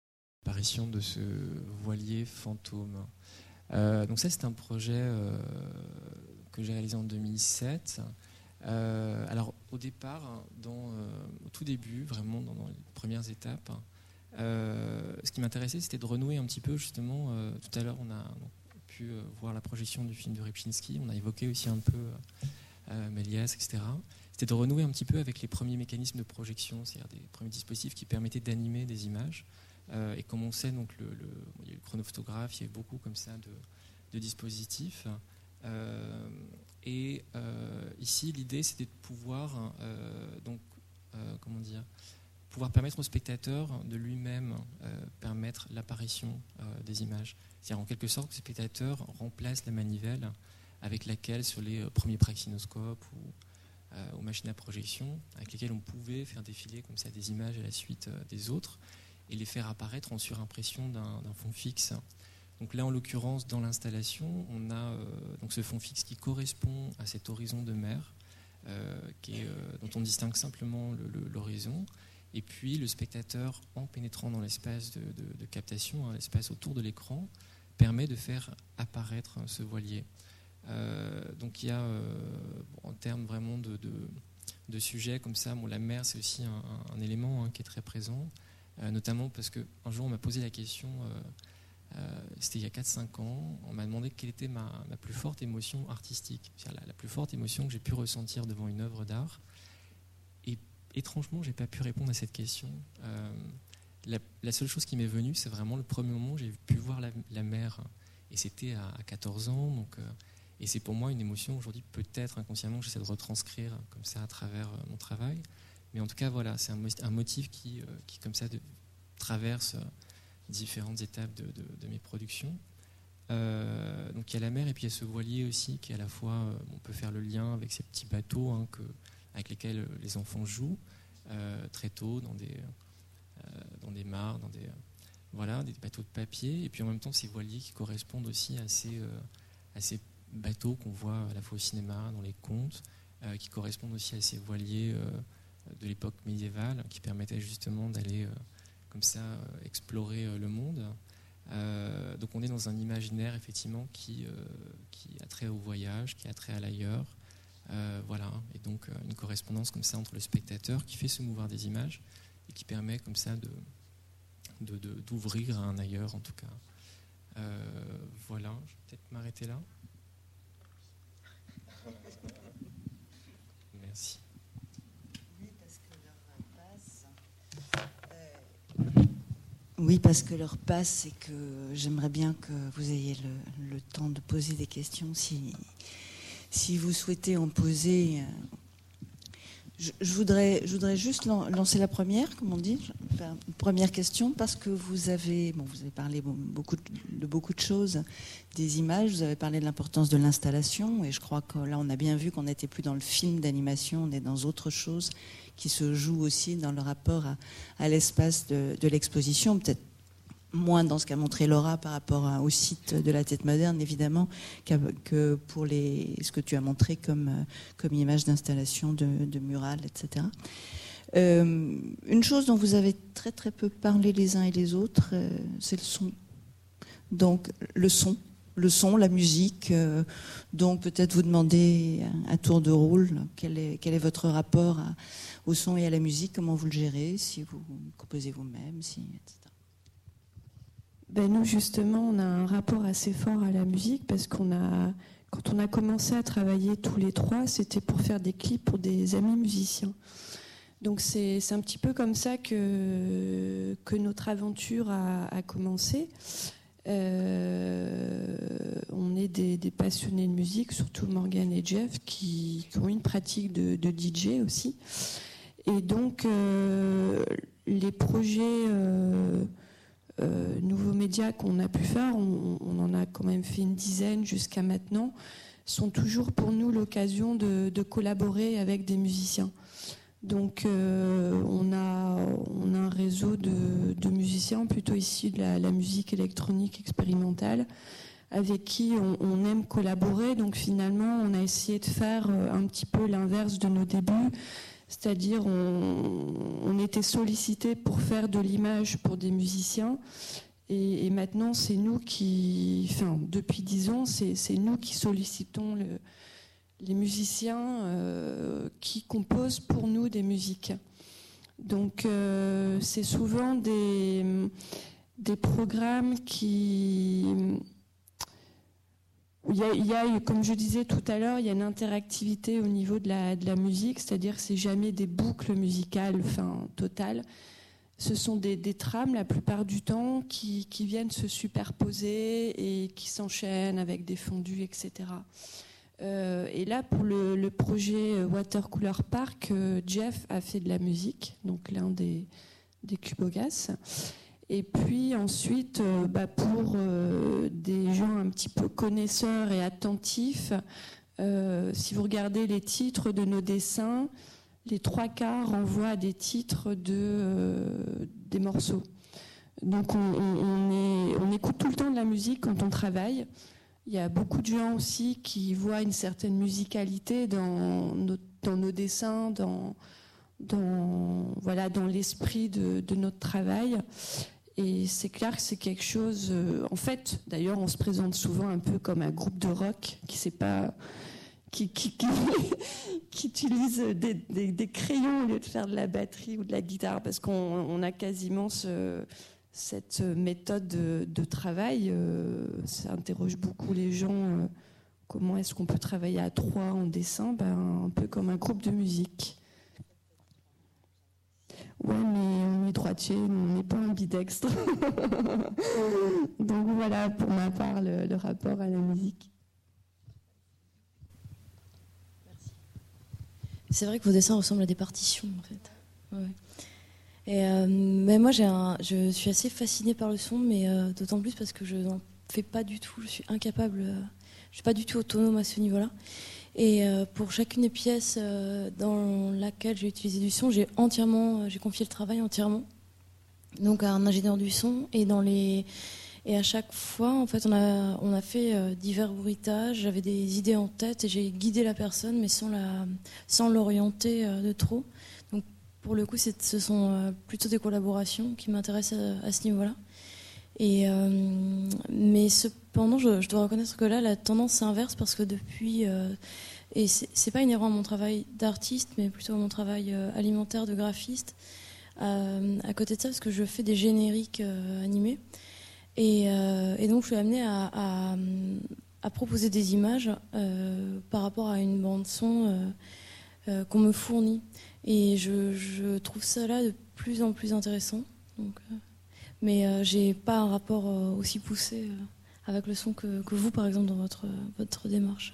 l'apparition de ce voilier fantôme. Donc ça, c'est un projet que j'ai réalisé en 2007. Alors au départ, au tout début, vraiment dans les premières étapes, ce qui m'intéressait, c'était de renouer un petit peu justement. Tout à l'heure, on a pu voir la projection du film de Rybczynski. On a évoqué aussi un peu Méliès, etc. C'était de renouer un petit peu avec les premiers mécanismes de projection, c'est-à-dire des premiers dispositifs qui permettaient d'animer des images. Et comme on sait, donc il y a eu le chronophotographe, il y a eu beaucoup comme ça de dispositifs. Ici, l'idée, c'était de pouvoir, pouvoir permettre au spectateur de lui-même permettre l'apparition des images. C'est-à-dire, en quelque sorte, que le spectateur remplace la manivelle avec laquelle, sur les premiers praxinoscopes ou aux machines à projection, avec lesquelles on pouvait faire défiler comme ça des images à la suite des autres et les faire apparaître en surimpression d'un fond fixe. Donc là, en l'occurrence, dans l'installation, on a donc ce fond fixe qui correspond à cet horizon de mer, dont on distingue simplement l'horizon. Et puis, le spectateur, en pénétrant dans l'espace de captation, l'espace autour de l'écran, permet de faire apparaître ce voilier. Donc il y a, en termes vraiment de sujets comme ça, la mer, c'est aussi un élément qui est très présent, notamment parce qu'un jour, on m'a posé la question... c'était il y a 4-5 ans, on m'a demandé quelle était ma plus forte émotion artistique, c'est-à-dire la plus forte émotion que j'ai pu ressentir devant une œuvre d'art. Et étrangement, je n'ai pas pu répondre à cette question. La seule chose qui m'est venue, c'est vraiment le premier moment où j'ai pu voir la mer. Et c'était à 14 ans. Et c'est pour moi une émotion aujourd'hui, peut-être inconsciemment, que j'essaie de retranscrire comme ça à travers mon travail. Mais en tout cas, voilà, c'est un motif qui comme ça, traverse... différentes étapes de mes productions. Donc il y a la mer et puis il y a ce voilier aussi qui à la fois, on peut faire le lien avec ces petits bateaux avec lesquels les enfants jouent très tôt dans des mares, dans des bateaux de papier, et puis en même temps ces voiliers qui correspondent aussi à ces bateaux qu'on voit à la fois au cinéma, dans les contes, qui correspondent aussi à ces voiliers de l'époque médiévale qui permettaient justement d'aller comme ça, explorer le monde. Donc on est dans un imaginaire effectivement qui a trait au voyage, qui a trait à l'ailleurs. Voilà, et donc une correspondance comme ça entre le spectateur qui fait se mouvoir des images et qui permet comme ça d'ouvrir à un ailleurs en tout cas. Voilà, je vais peut-être m'arrêter là. Merci. Oui, parce que l'heure passe et que j'aimerais bien que vous ayez le temps de poser des questions si vous souhaitez en poser. Je voudrais juste lancer la première, comme on dit, une première question, parce que vous avez parlé de beaucoup de choses, des images, vous avez parlé de l'importance de l'installation, et je crois que là on a bien vu qu'on n'était plus dans le film d'animation, on est dans autre chose qui se joue aussi dans le rapport à l'espace de l'exposition, peut-être moins dans ce qu'a montré Laura par rapport au site de la Tête Moderne, évidemment, que pour ce que tu as montré comme image d'installation de murales, etc. Une chose dont vous avez très très peu parlé les uns et les autres, c'est le son. Donc le son, la musique. Donc peut-être vous demander à tour de rôle quel est votre rapport au son et à la musique, comment vous le gérez, si vous composez vous-même, etc. Nous, justement, on a un rapport assez fort à la musique parce quand on a commencé à travailler tous les trois, c'était pour faire des clips pour des amis musiciens. Donc c'est un petit peu comme ça que notre aventure a commencé. On est des passionnés de musique, surtout Morgane et Jeff, qui ont une pratique de DJ aussi. Et donc, les projets nouveaux médias qu'on a pu faire, on en a quand même fait une dizaine jusqu'à maintenant, sont toujours pour nous l'occasion de collaborer avec des musiciens. Donc, on a un réseau de musiciens plutôt issus de la musique électronique expérimentale, avec qui on aime collaborer. Donc finalement, on a essayé de faire un petit peu l'inverse de nos débuts, c'est-à-dire on était sollicité pour faire de l'image pour des musiciens, Et maintenant, c'est nous qui, enfin, depuis 10 ans, c'est nous qui sollicitons les musiciens qui composent pour nous des musiques. Donc, c'est souvent des programmes qui... Il y a, comme je disais tout à l'heure, il y a une interactivité au niveau de la musique, c'est-à-dire que c'est jamais des boucles musicales, totales. Ce sont des trames la plupart du temps qui viennent se superposer et qui s'enchaînent avec des fondus, etc. Et là, pour le projet Watercolor Park, Jeff a fait de la musique, donc l'un des Cubogas. Et puis ensuite, pour des gens un petit peu connaisseurs et attentifs, si vous regardez les titres de nos dessins, les 3/4 renvoient à des titres des morceaux. Donc on écoute tout le temps de la musique quand on travaille. Il y a beaucoup de gens aussi qui voient une certaine musicalité dans nos dessins, dans l'esprit de notre travail. Et c'est clair que c'est quelque chose... en fait, d'ailleurs, on se présente souvent un peu comme un groupe de rock qui sait pas... qui utilise des crayons au lieu de faire de la batterie ou de la guitare, parce qu'on a quasiment cette méthode de travail. Ça interroge beaucoup les gens. Comment est-ce qu'on peut travailler à 3 en dessin? Un peu comme un groupe de musique. Ouais, mais on est droitier, on n'est pas ambidextre. Donc voilà, pour ma part, le rapport à la musique. Merci. C'est vrai que vos dessins ressemblent à des partitions, en fait. Ouais. Et mais moi, je suis assez fascinée par le son, mais d'autant plus parce que je n'en fais pas du tout. Je suis incapable. Je suis pas du tout autonome à ce niveau-là. Et pour chacune des pièces dans laquelle j'ai utilisé du son, j'ai confié le travail entièrement, donc à un ingénieur du son. Et à chaque fois, en fait, on a fait divers bruitages. J'avais des idées en tête et j'ai guidé la personne, mais sans l'orienter de trop. Donc, pour le coup, ce sont plutôt des collaborations qui m'intéressent à ce niveau-là. Mais cependant, je dois reconnaître que là, la tendance s'inverse parce que depuis... et c'est pas inhérent à mon travail d'artiste, mais plutôt à mon travail alimentaire de graphiste. À côté de ça, parce que je fais des génériques animés. Et donc, je suis amenée à proposer des images par rapport à une bande-son qu'on me fournit. Et je trouve ça là de plus en plus intéressant. Donc... mais j'ai pas un rapport aussi poussé avec le son que vous, par exemple, dans votre démarche.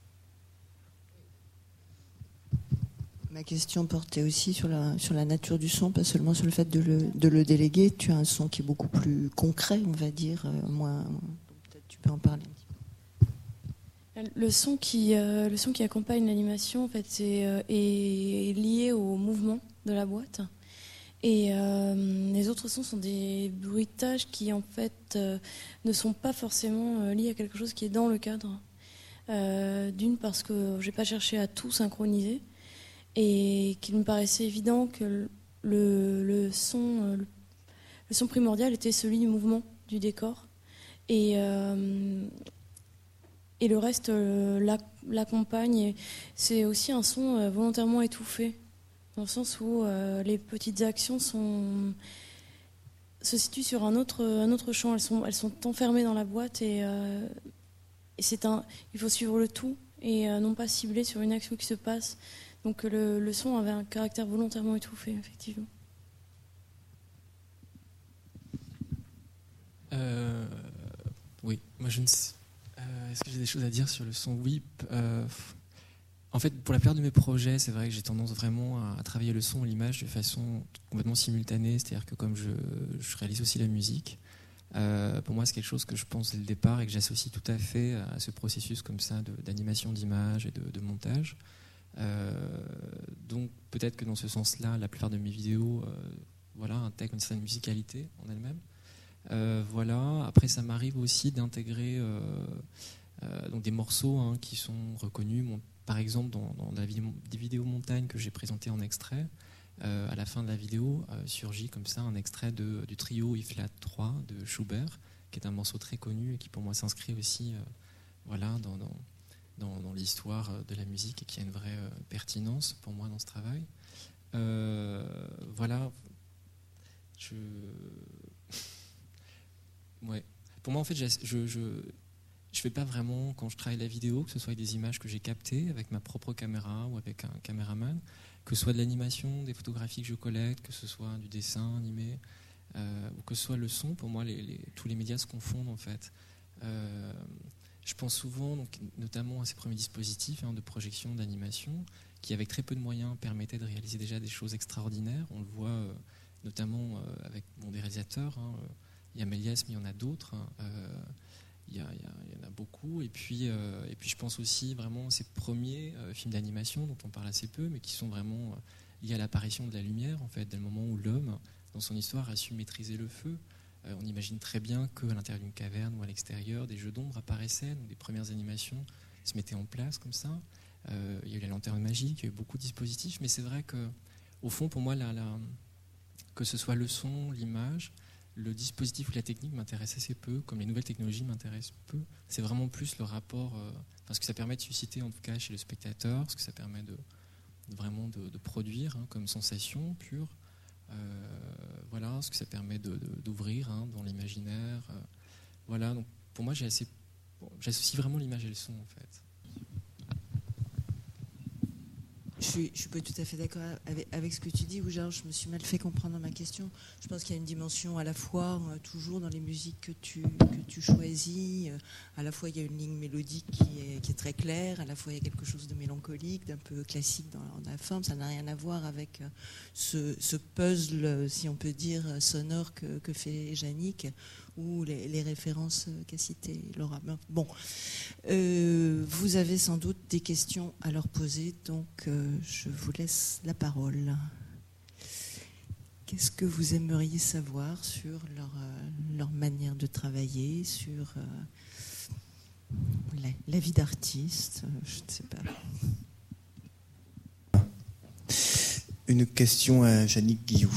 Ma question portait aussi sur la nature du son, pas seulement sur le fait de le déléguer. Tu as un son qui est beaucoup plus concret, on va dire. Peut-être tu peux en parler un petit peu. Le son qui accompagne l'animation, en fait, est lié au mouvement de la boîte. Et les autres sons sont des bruitages qui, en fait, ne sont pas forcément liés à quelque chose qui est dans le cadre. D'une, parce que je n'ai pas cherché à tout synchroniser et qu'il me paraissait évident que le son primordial était celui du mouvement du décor. Et le reste l'accompagne. Et c'est aussi un son volontairement étouffé, dans le sens où les petites actions se situent sur un autre champ. Elles sont enfermées dans la boîte et il faut suivre le tout et non pas cibler sur une action qui se passe. Donc le son avait un caractère volontairement étouffé, effectivement. Oui, moi je ne sais. Est-ce que j'ai des choses à dire sur le son? Oui. En fait, pour la plupart de mes projets, c'est vrai que j'ai tendance vraiment à travailler le son et l'image de façon complètement simultanée. C'est-à-dire que comme je réalise aussi la musique, pour moi c'est quelque chose que je pense dès le départ et que j'associe tout à fait à ce processus comme ça d'animation d'image et de montage. Donc peut-être que dans ce sens-là, la plupart de mes vidéos intègrent une certaine musicalité en elles-mêmes. Après, ça m'arrive aussi d'intégrer donc des morceaux qui sont reconnus. Par exemple, dans des vidéos montagne que j'ai présentées en extrait, à la fin de la vidéo, surgit comme ça un extrait du trio I-flat 3 de Schubert, qui est un morceau très connu et qui pour moi s'inscrit aussi dans l'histoire de la musique et qui a une vraie pertinence pour moi dans ce travail. Voilà. Ouais. Pour moi, en fait, je fais pas vraiment, quand je travaille la vidéo, que ce soit avec des images que j'ai captées avec ma propre caméra ou avec un caméraman, que ce soit de l'animation, des photographies que je collecte, que ce soit du dessin animé, ou que ce soit le son. Pour moi, tous les médias se confondent en fait. Je pense souvent, donc, notamment à ces premiers dispositifs de projection, d'animation, qui avec très peu de moyens permettaient de réaliser déjà des choses extraordinaires. On le voit notamment avec des réalisateurs. Il y a Méliès, mais il y en a d'autres. Il y en a beaucoup. Et puis je pense aussi vraiment à ces premiers films d'animation dont on parle assez peu, mais qui sont vraiment liés à l'apparition de la lumière, en fait, dès le moment où l'homme, dans son histoire, a su maîtriser le feu. On imagine très bien qu'à l'intérieur d'une caverne ou à l'extérieur, des jeux d'ombre apparaissaient, donc des premières animations se mettaient en place comme ça. Il y a eu la lanterne magique, il y a eu beaucoup de dispositifs, mais c'est vrai qu'au fond, pour moi, que ce soit le son, l'image, le dispositif ou la technique m'intéresse assez peu, comme les nouvelles technologies m'intéressent peu. C'est vraiment plus le rapport, ce que ça permet de susciter en tout cas chez le spectateur, ce que ça permet vraiment de produire comme sensation pure. Voilà, ce que ça permet d'ouvrir dans l'imaginaire. Voilà, donc pour moi j'associe vraiment l'image et le son en fait. Je suis pas tout à fait d'accord avec ce que tu dis, ou genre je me suis mal fait comprendre dans ma question. Je pense qu'il y a une dimension à la fois, toujours dans les musiques que tu choisis, à la fois il y a une ligne mélodique qui est très claire, à la fois il y a quelque chose de mélancolique, d'un peu classique dans la forme. Ça n'a rien à voir avec ce puzzle, si on peut dire, sonore que fait Yannick, ou les références qu'a citées Laura. Bon, vous avez sans doute des questions à leur poser, donc je vous laisse la parole. Qu'est-ce que vous aimeriez savoir sur leur manière de travailler, sur la vie d'artiste, je ne sais pas. Une question à Yannick Guillou.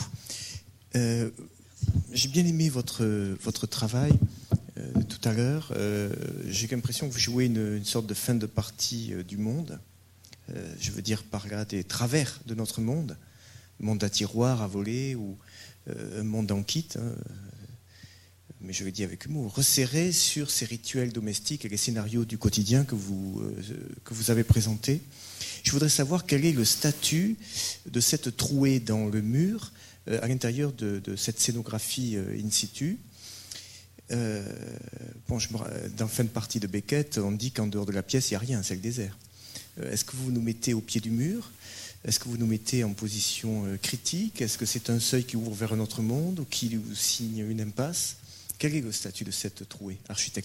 J'ai bien aimé votre travail tout à l'heure. J'ai l'impression que vous jouez une sorte de fin de partie du monde. Je veux dire par là des travers de notre monde. Monde à tiroir, à voler, ou un monde en kit. Mais je le dis avec humour. Resserré sur ces rituels domestiques et les scénarios du quotidien que vous avez présentés. Je voudrais savoir quel est le statut de cette trouée dans le mur à l'intérieur de cette scénographie in situ. Dans fin de partie de Beckett, on dit qu'en dehors de la pièce, il n'y a rien, c'est le désert. Est-ce que vous nous mettez au pied du mur ? Est-ce que vous nous mettez en position critique ? Est-ce que c'est un seuil qui ouvre vers un autre monde ou qui nous signe une impasse ? Quel est le statut de cette trouée architecturale ?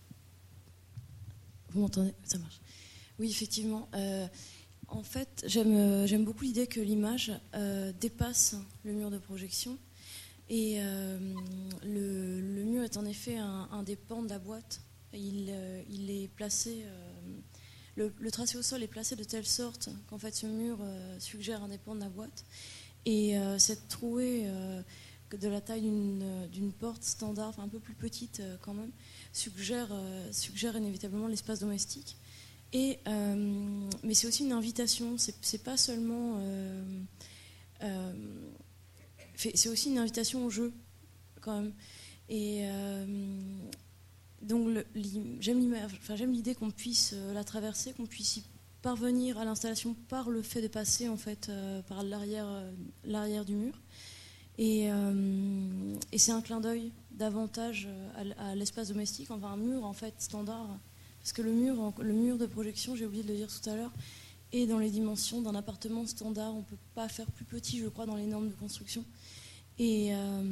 Vous m'entendez ? Ça marche. Oui, effectivement. En fait, j'aime beaucoup l'idée que l'image dépasse le mur de projection. Et le mur est en effet un des pans de la boîte. Il est placé... Le tracé au sol est placé de telle sorte qu'en fait ce mur suggère un des pans de la boîte. Et cette trouée de la taille d'une porte standard, enfin un peu plus petite quand même, suggère inévitablement l'espace domestique. Mais c'est aussi une invitation, c'est pas seulement... c'est aussi une invitation au jeu, quand même. Et donc j'aime l'idée qu'on puisse la traverser, qu'on puisse y parvenir à l'installation par le fait de passer en fait par l'arrière du mur. Et c'est un clin d'œil davantage à l'espace domestique, enfin un mur en fait standard, parce que le mur de projection, j'ai oublié de le dire tout à l'heure, est dans les dimensions d'un appartement standard. On ne peut pas faire plus petit, je crois, dans les normes de construction. Et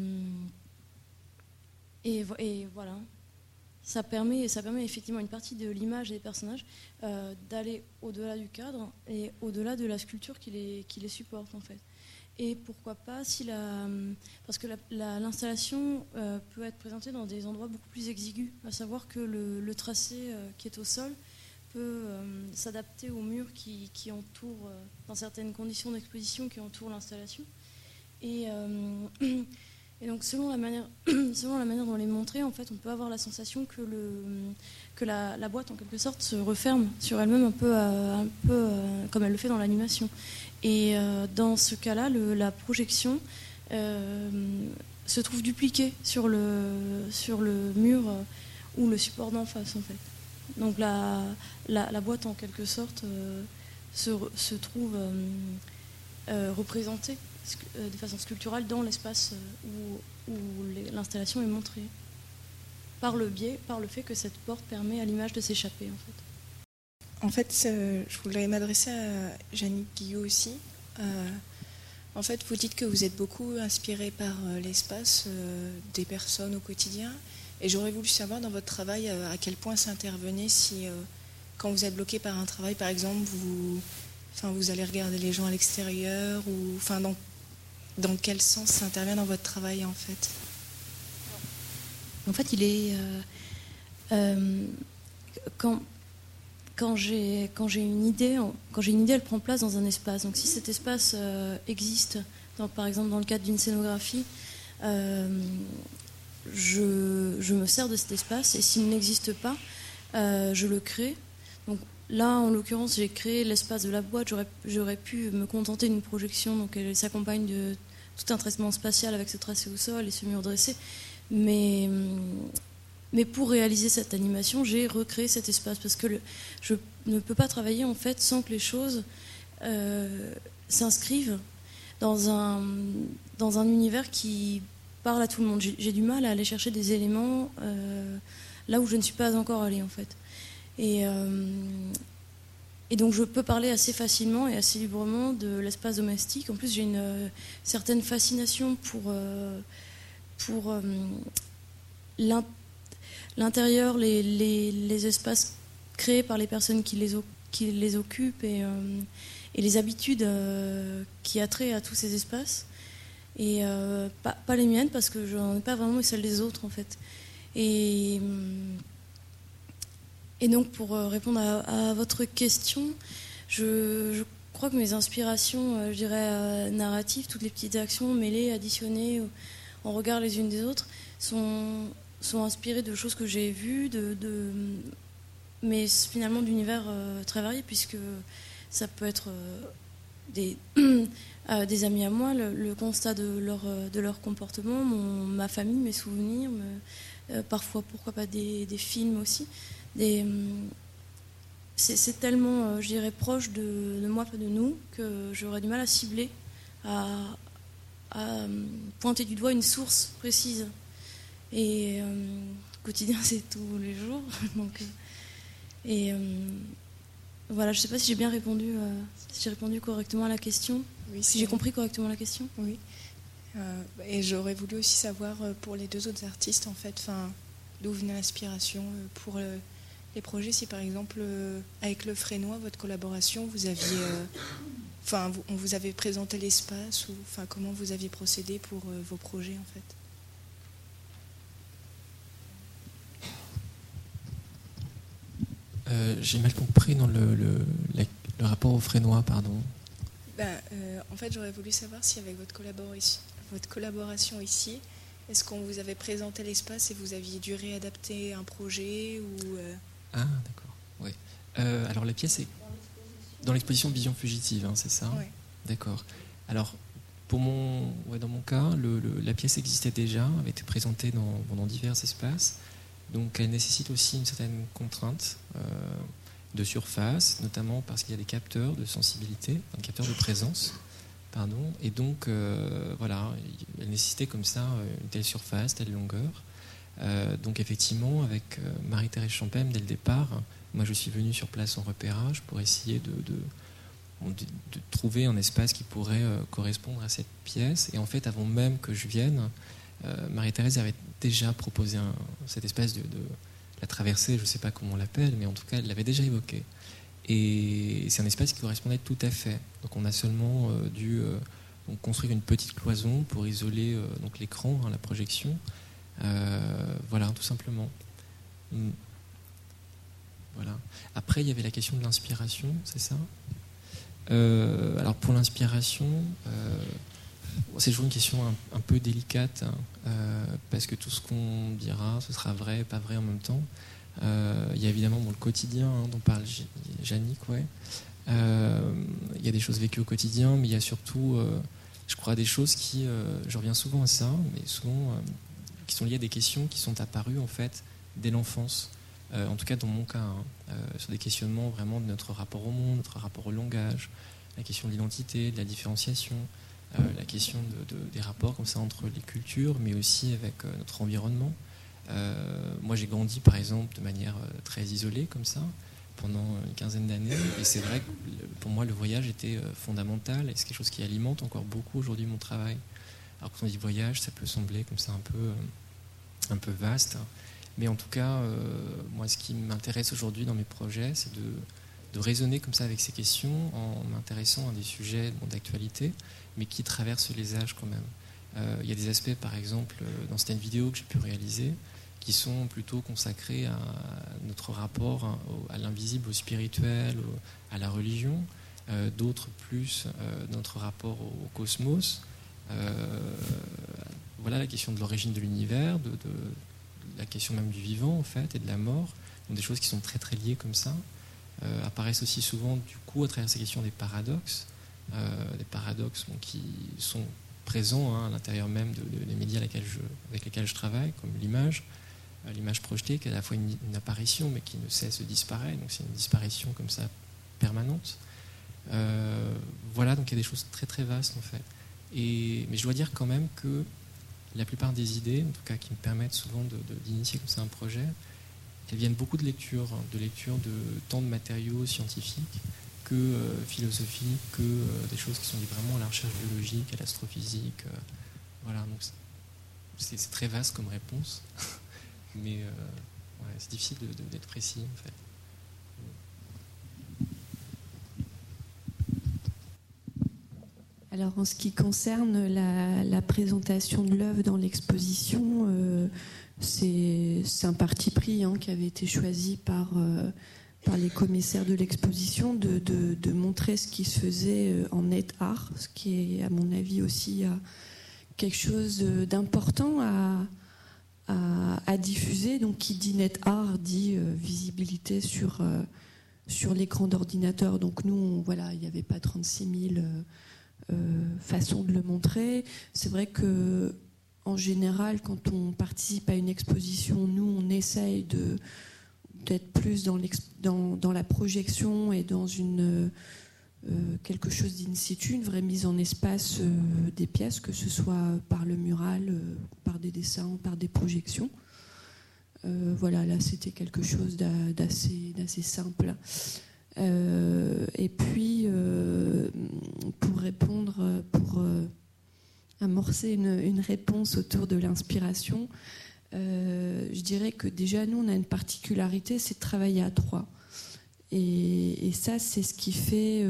voilà. Ça permet effectivement à une partie de l'image et des personnages d'aller au-delà du cadre et au-delà de la sculpture qui les supporte en fait. Et pourquoi pas parce que l'installation peut être présentée dans des endroits beaucoup plus exigus, à savoir que le tracé qui est au sol peut s'adapter aux murs qui entourent, dans certaines conditions d'exposition qui entourent l'installation. Et donc selon la manière dont elle est montrée, en fait, on peut avoir la sensation que la boîte, en quelque sorte, se referme sur elle-même un peu comme elle le fait dans l'animation. Et dans ce cas-là, la projection se trouve dupliquée sur le mur ou le support d'en face, en fait. Donc la boîte, en quelque sorte, se trouve représentée de façon sculpturale dans l'espace où l'installation est montrée, par le fait que cette porte permet à l'image de s'échapper, en fait. Je voulais m'adresser à Jannick Guillot aussi. En fait, vous dites que vous êtes beaucoup inspiré par l'espace des personnes au quotidien. Et j'aurais voulu savoir dans votre travail à quel point ça intervenait si, quand vous êtes bloqué par un travail, par exemple, vous allez regarder les gens à l'extérieur, ou dans quel sens ça intervient dans votre travail, en fait? En fait, il est... Quand j'ai une idée, elle prend place dans un espace. Donc si cet espace existe, par exemple dans le cadre d'une scénographie, je me sers de cet espace, et s'il n'existe pas, je le crée. Donc là, en l'occurrence, j'ai créé l'espace de la boîte. J'aurais pu me contenter d'une projection, donc elle s'accompagne de tout un traitement spatial avec ce tracé au sol et ce mur dressé. Mais pour réaliser cette animation, j'ai recréé cet espace, parce que je ne peux pas travailler, en fait, sans que les choses s'inscrivent dans un univers qui parle à tout le monde. J'ai du mal à aller chercher des éléments là où je ne suis pas encore allée, en fait. Et donc je peux parler assez facilement et assez librement de l'espace domestique. En plus, j'ai une certaine fascination pour l'intérieur, les espaces créés par les personnes qui les occupent, et les habitudes qui attrait à tous ces espaces. Et pas les miennes, parce que je n'en ai pas vraiment, et celles des autres, en fait. Et donc, pour répondre à votre question, je crois que mes inspirations, je dirais, narratives, toutes les petites actions mêlées, additionnées, en regard les unes des autres, sont inspirées de choses que j'ai vues, mais finalement d'univers très variés, puisque ça peut être des amis à moi, le constat de leur comportement, ma famille, mes souvenirs, parfois, pourquoi pas, des films aussi. C'est tellement, je dirais, proche de moi, pas de nous, que j'aurais du mal à cibler, à pointer du doigt une source précise. Et quotidien, c'est tous les jours. Donc, voilà, je ne sais pas si j'ai bien répondu, si j'ai répondu correctement à la question, oui, si j'ai compris correctement la question. Oui. Et j'aurais voulu aussi savoir pour les deux autres artistes, en fait, d'où venait l'inspiration pour les projets. Si par exemple, avec Le Frénois, votre collaboration, vous aviez, on vous avait présenté l'espace, ou comment vous aviez procédé pour vos projets, en fait. J'ai mal compris dans le rapport au Frénois, pardon. En fait, j'aurais voulu savoir si avec votre collaboration ici, est-ce qu'on vous avait présenté l'espace et vous aviez dû réadapter un projet ou Ah, d'accord. Oui. Alors la pièce est dans l'exposition Vision fugitive, hein, c'est ça? Oui. D'accord. Alors dans mon cas, la pièce existait déjà, avait été présentée dans divers espaces. Donc elle nécessite aussi une certaine contrainte de surface, notamment parce qu'il y a des capteurs de sensibilité, des capteurs de présence, pardon. Et donc voilà, elle nécessitait comme ça une telle surface, telle longueur. Donc effectivement, avec Marie-Thérèse Champem, dès le départ, moi je suis venu sur place en repérage pour essayer de trouver un espace qui pourrait correspondre à cette pièce. Et en fait, avant même que je vienne, Marie-Thérèse avait déjà proposé cette espèce de la traversée, je ne sais pas comment on l'appelle, mais en tout cas, elle l'avait déjà évoqué. Et c'est un espace qui correspondait tout à fait. Donc on a seulement dû construire une petite cloison pour isoler donc l'écran, la projection. Voilà, tout simplement. Voilà. Après, il y avait la question de l'inspiration, c'est ça ? Alors pour l'inspiration, c'est toujours une question un peu délicate, parce que tout ce qu'on dira, ce sera vrai, pas vrai en même temps. Il y a évidemment le quotidien dont parle Yannick, ouais. Il y a des choses vécues au quotidien, mais il y a surtout, je crois, des choses qui, je reviens souvent à ça, mais souvent qui sont liées à des questions qui sont apparues en fait dès l'enfance. En tout cas dans mon cas, sur des questionnements vraiment de notre rapport au monde, notre rapport au langage, la question de l'identité, de la différenciation, la question des rapports comme ça entre les cultures, mais aussi avec notre environnement. Moi j'ai grandi par exemple de manière très isolée comme ça, pendant une quinzaine d'années, et c'est vrai que pour moi le voyage était fondamental, et c'est quelque chose qui alimente encore beaucoup aujourd'hui mon travail. Alors quand on dit voyage, ça peut sembler comme ça un peu vaste, mais en tout cas, moi ce qui m'intéresse aujourd'hui dans mes projets, c'est de raisonner comme ça avec ces questions en m'intéressant à des sujets d'actualité, mais qui traversent les âges quand même. Il y a des aspects, par exemple, dans certaines vidéos que j'ai pu réaliser, qui sont plutôt consacrés à notre rapport à l'invisible, au spirituel, à la religion, d'autres plus notre rapport au cosmos. Voilà la question de l'origine de l'univers, de la question même du vivant en fait, et de la mort, donc des choses qui sont très très liées comme ça. Apparaissent aussi souvent du coup à travers ces questions des paradoxes qui sont présents à l'intérieur même des médias avec lesquels je travaille, comme l'image projetée, qui est à la fois une apparition mais qui ne cesse de disparaître, donc c'est une disparition comme ça permanente. Voilà, donc il y a des choses très très vastes en fait. Mais je dois dire quand même que la plupart des idées, en tout cas qui me permettent souvent d'initier comme ça un projet, elles viennent beaucoup de lectures de tant de matériaux scientifiques que philosophiques, que des choses qui sont liées vraiment à la recherche biologique, à l'astrophysique. Voilà, donc c'est très vaste comme réponse, mais ouais, c'est difficile d'être précis en fait. Alors en ce qui concerne la présentation de l'œuvre dans l'exposition, c'est un parti pris qui avait été choisi par les commissaires de l'exposition de montrer ce qui se faisait en net art, ce qui est à mon avis aussi quelque chose d'important à diffuser. Donc qui dit net art dit visibilité sur l'écran d'ordinateur. Donc nous, voilà, il n'y avait pas 36 000 façon de le montrer. C'est vrai que en général, quand on participe à une exposition, nous on essaye d'être plus dans la projection et dans quelque chose d'in situ, une vraie mise en espace des pièces, que ce soit par le mural, par des dessins, par des projections. Voilà, là c'était quelque chose d'assez simple. Et puis, pour amorcer une réponse autour de l'inspiration, je dirais que déjà nous on a une particularité, c'est de travailler à trois. Et ça c'est ce qui fait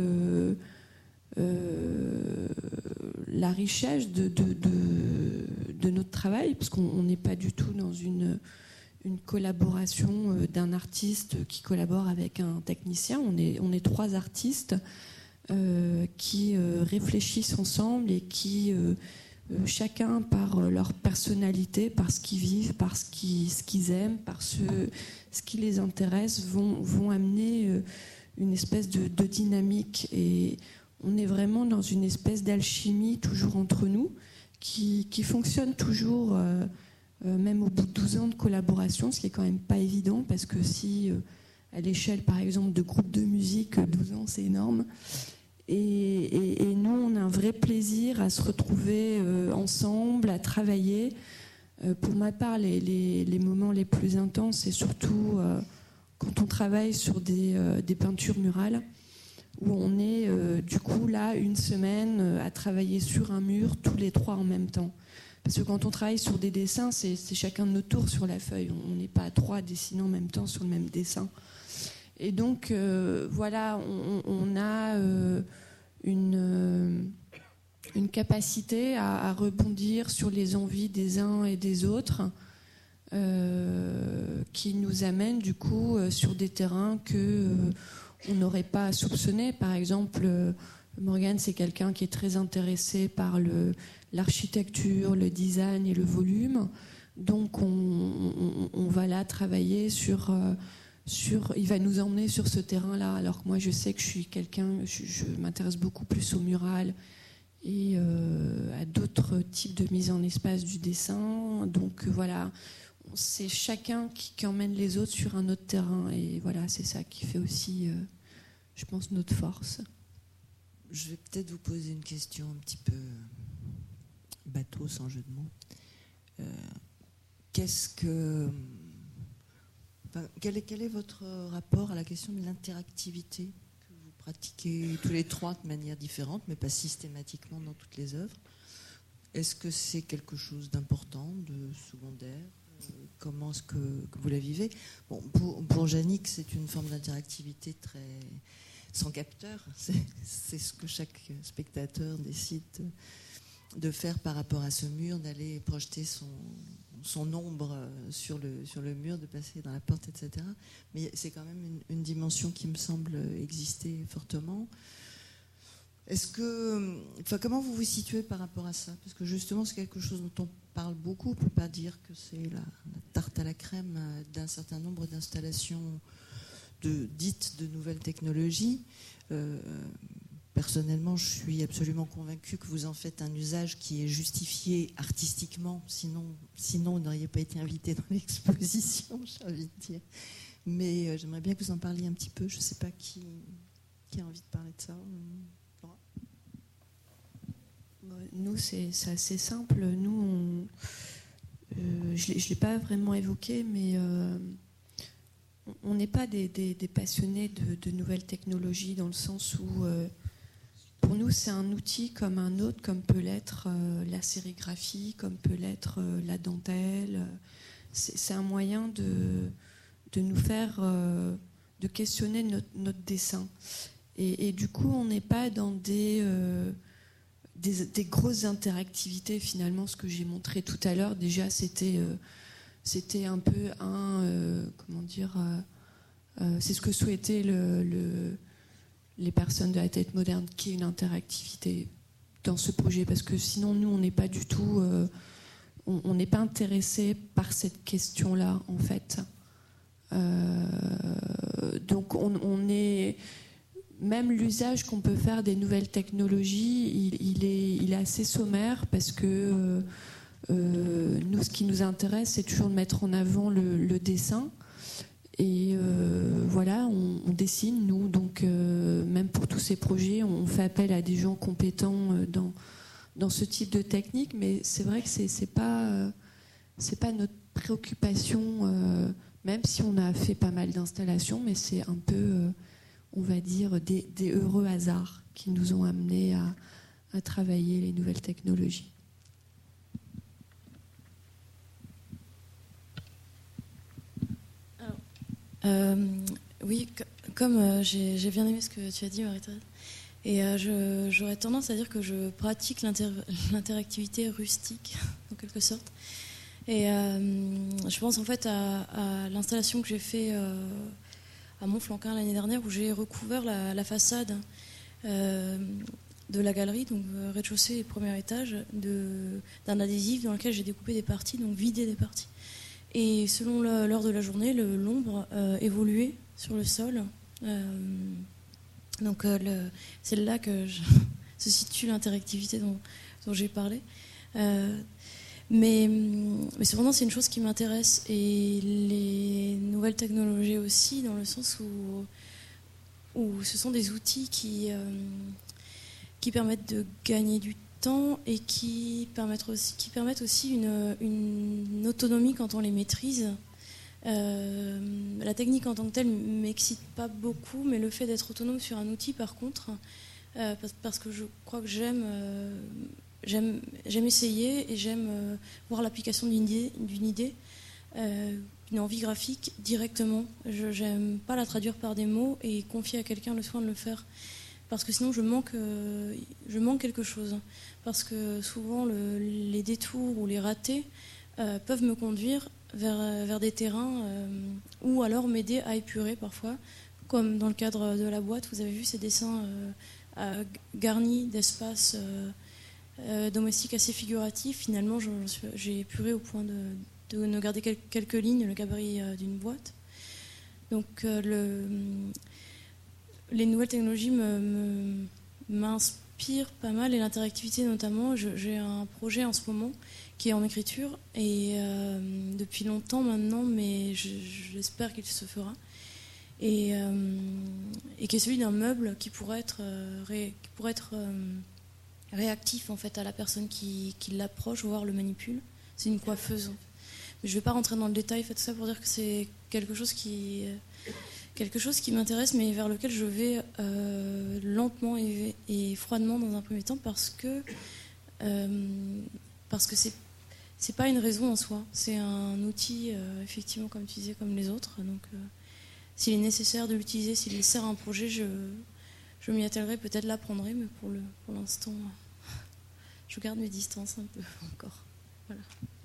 la richesse de notre travail, parce qu'on n'est pas du tout dans une collaboration d'un artiste qui collabore avec un technicien. On est trois artistes qui réfléchissent ensemble et qui, chacun par leur personnalité, par ce qu'ils vivent, par ce qu'ils aiment, par ce qui les intéresse, vont amener une espèce de dynamique. Et on est vraiment dans une espèce d'alchimie toujours entre nous qui fonctionne toujours... même au bout de 12 ans de collaboration, ce qui est quand même pas évident, parce que si à l'échelle par exemple de groupe de musique, 12 ans c'est énorme, et nous on a un vrai plaisir à se retrouver ensemble, à travailler. Pour ma part, les moments les plus intenses, c'est surtout quand on travaille sur des peintures murales, où on est du coup là une semaine à travailler sur un mur tous les trois en même temps. Parce que quand on travaille sur des dessins, c'est chacun de notre tour sur la feuille. On n'est pas à trois dessinant en même temps sur le même dessin. Et donc, voilà, on a une capacité à rebondir sur les envies des uns et des autres, qui nous amènent du coup sur des terrains que on n'aurait pas soupçonné. Par exemple, Morgane, c'est quelqu'un qui est très intéressé par l'architecture, le design et le volume. Donc on va là travailler sur il va nous emmener sur ce terrain-là, alors que moi je sais que je m'intéresse beaucoup plus au mural et à d'autres types de mise en espace du dessin. Donc voilà, c'est chacun qui emmène les autres sur un autre terrain, et voilà, c'est ça qui fait aussi, je pense, notre force. Je vais peut-être vous poser une question un petit peu bateau, sans jeu de mots. Quel est votre rapport à la question de l'interactivité que vous pratiquez tous les trois de manière différente, mais pas systématiquement dans toutes les œuvres? Est-ce que c'est quelque chose d'important, de secondaire? Comment est-ce que vous la vivez? Bon, pour Jannick, c'est une forme d'interactivité très sans capteur. C'est ce que chaque spectateur décide de faire par rapport à ce mur, d'aller projeter son ombre sur le mur, de passer dans la porte, etc. Mais c'est quand même une dimension qui me semble exister fortement. Comment vous vous situez par rapport à ça? Parce que justement, c'est quelque chose dont on parle beaucoup. On ne peut pas dire que c'est la tarte à la crème d'un certain nombre d'installations dites de nouvelles technologies. Personnellement, je suis absolument convaincue que vous en faites un usage qui est justifié artistiquement, sinon vous n'auriez pas été invité dans l'exposition, j'ai envie de dire. Mais j'aimerais bien que vous en parliez un petit peu. Je ne sais pas qui a envie de parler de ça. Laura ? Nous, c'est assez simple. Nous, je ne l'ai pas vraiment évoqué, mais on n'est pas des passionnés de nouvelles technologies, dans le sens où... pour nous, c'est un outil comme un autre, comme peut l'être la sérigraphie, comme peut l'être la dentelle. C'est un moyen de nous faire, de questionner notre dessin. Et du coup, on n'est pas dans des grosses interactivités. Finalement, ce que j'ai montré tout à l'heure, déjà, c'était un peu c'est ce que souhaitait les personnes de la tête moderne, qui est une interactivité dans ce projet, parce que sinon nous on n'est pas du tout on n'est pas intéressé par cette question-là en fait. Donc on est, même l'usage qu'on peut faire des nouvelles technologies, il est assez sommaire, parce que nous, ce qui nous intéresse, c'est toujours de mettre en avant le dessin. Et voilà, on dessine, nous, donc même pour tous ces projets, on fait appel à des gens compétents dans ce type de technique, mais c'est vrai que c'est pas notre préoccupation, même si on a fait pas mal d'installations, mais c'est un peu, on va dire, des heureux hasards qui nous ont amenés à travailler les nouvelles technologies. Oui, comme j'ai bien aimé ce que tu as dit, Marie-Thérèse, et j'aurais tendance à dire que je pratique l'interactivité rustique, en quelque sorte. Et je pense en fait à l'installation que j'ai fait à Montflanquin l'année dernière, où j'ai recouvert la façade de la galerie, donc rez-de-chaussée et premier étage, d'un adhésif dans lequel j'ai découpé des parties, donc vidé des parties. Et selon l'heure de la journée, l'ombre évoluait sur le sol. Donc c'est là que se situe l'interactivité dont j'ai parlé. Mais cependant, c'est une chose qui m'intéresse. Et les nouvelles technologies aussi, dans le sens où ce sont des outils qui permettent de gagner du temps et qui permettent aussi une autonomie quand on les maîtrise. La technique en tant que telle ne m'excite pas beaucoup, mais le fait d'être autonome sur un outil, par contre, parce que je crois que j'aime essayer et j'aime voir l'application d'une idée, une envie graphique directement. Je n'aime pas la traduire par des mots et confier à quelqu'un le soin de le faire, parce que sinon je manque quelque chose. Parce que souvent les détours ou les ratés peuvent me conduire vers des terrains ou alors m'aider à épurer parfois, comme dans le cadre de la boîte. Vous avez vu ces dessins garnis d'espaces domestiques assez figuratifs. Finalement, j'ai épuré au point de ne garder quelques lignes, le gabarit d'une boîte. Donc les nouvelles technologies m'inspirent pas mal, et l'interactivité notamment. J'ai un projet en ce moment qui est en écriture, et depuis longtemps maintenant, mais j'espère qu'il se fera, et qui est celui d'un meuble qui pourrait être réactif en fait à la personne qui l'approche, voire le manipule. C'est une coiffeuse. Mais je ne vais pas rentrer dans le détail, tout ça pour dire que c'est quelque chose qui m'intéresse, mais vers lequel je vais lentement et froidement dans un premier temps, parce que c'est pas une raison en soi, c'est un outil effectivement, comme tu disais, comme les autres. Donc s'il est nécessaire de l'utiliser, s'il sert à un projet, je m'y attellerai, peut-être l'apprendrai, mais pour l'instant je garde mes distances un peu encore. Voilà.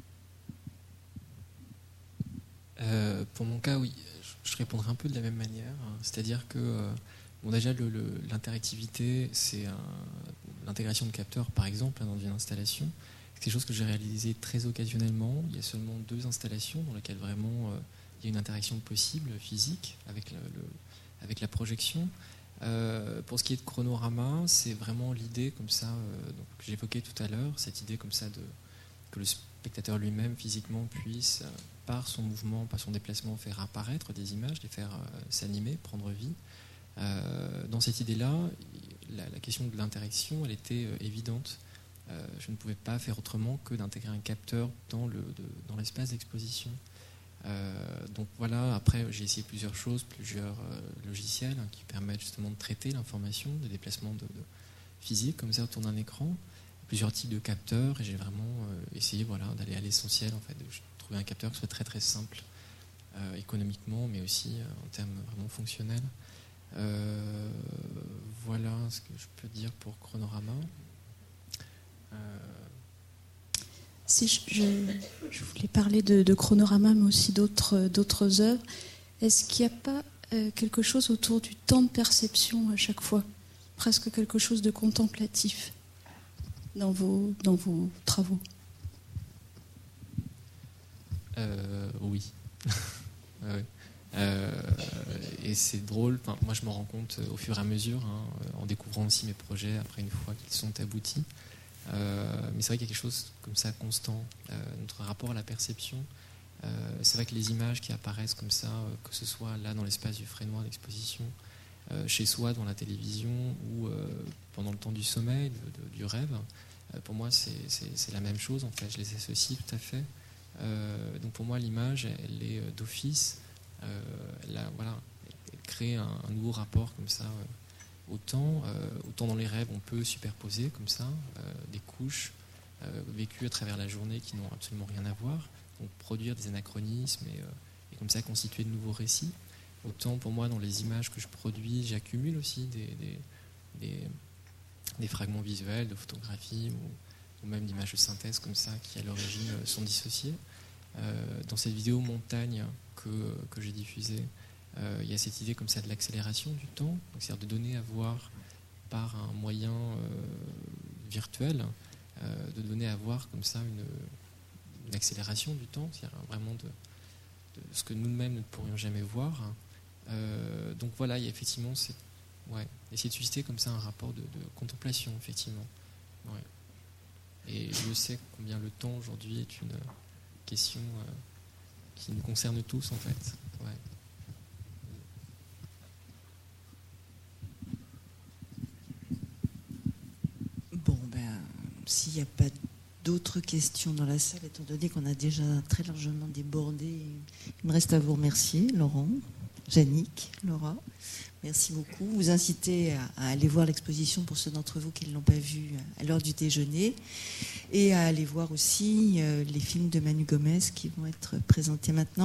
Pour mon cas, oui, je répondrai un peu de la même manière. C'est-à-dire que, déjà, l'interactivité, c'est l'intégration de capteurs, par exemple, dans une installation. C'est quelque chose que j'ai réalisé très occasionnellement. Il y a seulement 2 installations dans lesquelles vraiment il y a une interaction possible, physique, avec la projection. Pour ce qui est de Chronorama, c'est vraiment l'idée comme ça, que j'évoquais tout à l'heure, cette idée comme ça que le spectateur lui-même physiquement puisse, par son mouvement, par son déplacement, faire apparaître des images, les faire s'animer, prendre vie. Dans cette idée-là, la question de l'interaction, elle était évidente. Je ne pouvais pas faire autrement que d'intégrer un capteur dans l'espace d'exposition. Donc voilà, après j'ai essayé plusieurs choses, plusieurs logiciels qui permettent justement de traiter l'information, des déplacements physiques comme ça autour d'un écran, plusieurs types de capteurs, et j'ai vraiment essayé d'aller à l'essentiel, en fait, de trouver un capteur qui soit très très simple économiquement, mais aussi en termes vraiment fonctionnels. Voilà ce que je peux dire pour Chronorama. Si je voulais parler de Chronorama, mais aussi d'autres œuvres. Est-ce qu'il n'y a pas quelque chose autour du temps de perception à chaque fois, presque quelque chose de contemplatif dans vos travaux? Oui. Ouais. Et c'est drôle, moi je m'en rends compte au fur et à mesure, en découvrant aussi mes projets après, une fois qu'ils sont aboutis. Mais c'est vrai qu'il y a quelque chose comme ça constant, notre rapport à la perception. C'est vrai que les images qui apparaissent comme ça, que ce soit là dans l'espace du Frénois d'exposition, chez soi dans la télévision, ou pendant le temps du sommeil, du rêve, pour moi c'est la même chose en fait, je les associe tout à fait. Donc pour moi l'image elle est d'office, elle crée un nouveau rapport comme ça autant dans les rêves on peut superposer comme ça des couches vécues à travers la journée qui n'ont absolument rien à voir, donc produire des anachronismes et comme ça constituer de nouveaux récits. Autant pour moi dans les images que je produis, j'accumule aussi des fragments visuels de photographie ou même d'images de synthèse comme ça qui à l'origine sont dissociées. Dans cette vidéo montagne que j'ai diffusée, il y a cette idée comme ça de l'accélération du temps, c'est-à-dire de donner à voir par un moyen virtuel, de donner à voir comme ça une accélération du temps, c'est-à-dire vraiment de ce que nous-mêmes ne pourrions jamais voir. Donc voilà, il y a effectivement essayer de susciter comme ça un rapport de contemplation, effectivement. Ouais. Et je sais combien le temps aujourd'hui est une question qui nous concerne tous en fait. Ouais. Bon, s'il n'y a pas d'autres questions dans la salle, étant donné qu'on a déjà très largement débordé, il me reste à vous remercier, Laurent, Yannick, Laura. Merci beaucoup. Vous incitez à aller voir l'exposition pour ceux d'entre vous qui ne l'ont pas vue à l'heure du déjeuner, et à aller voir aussi les films de Manu Gomez qui vont être présentés maintenant.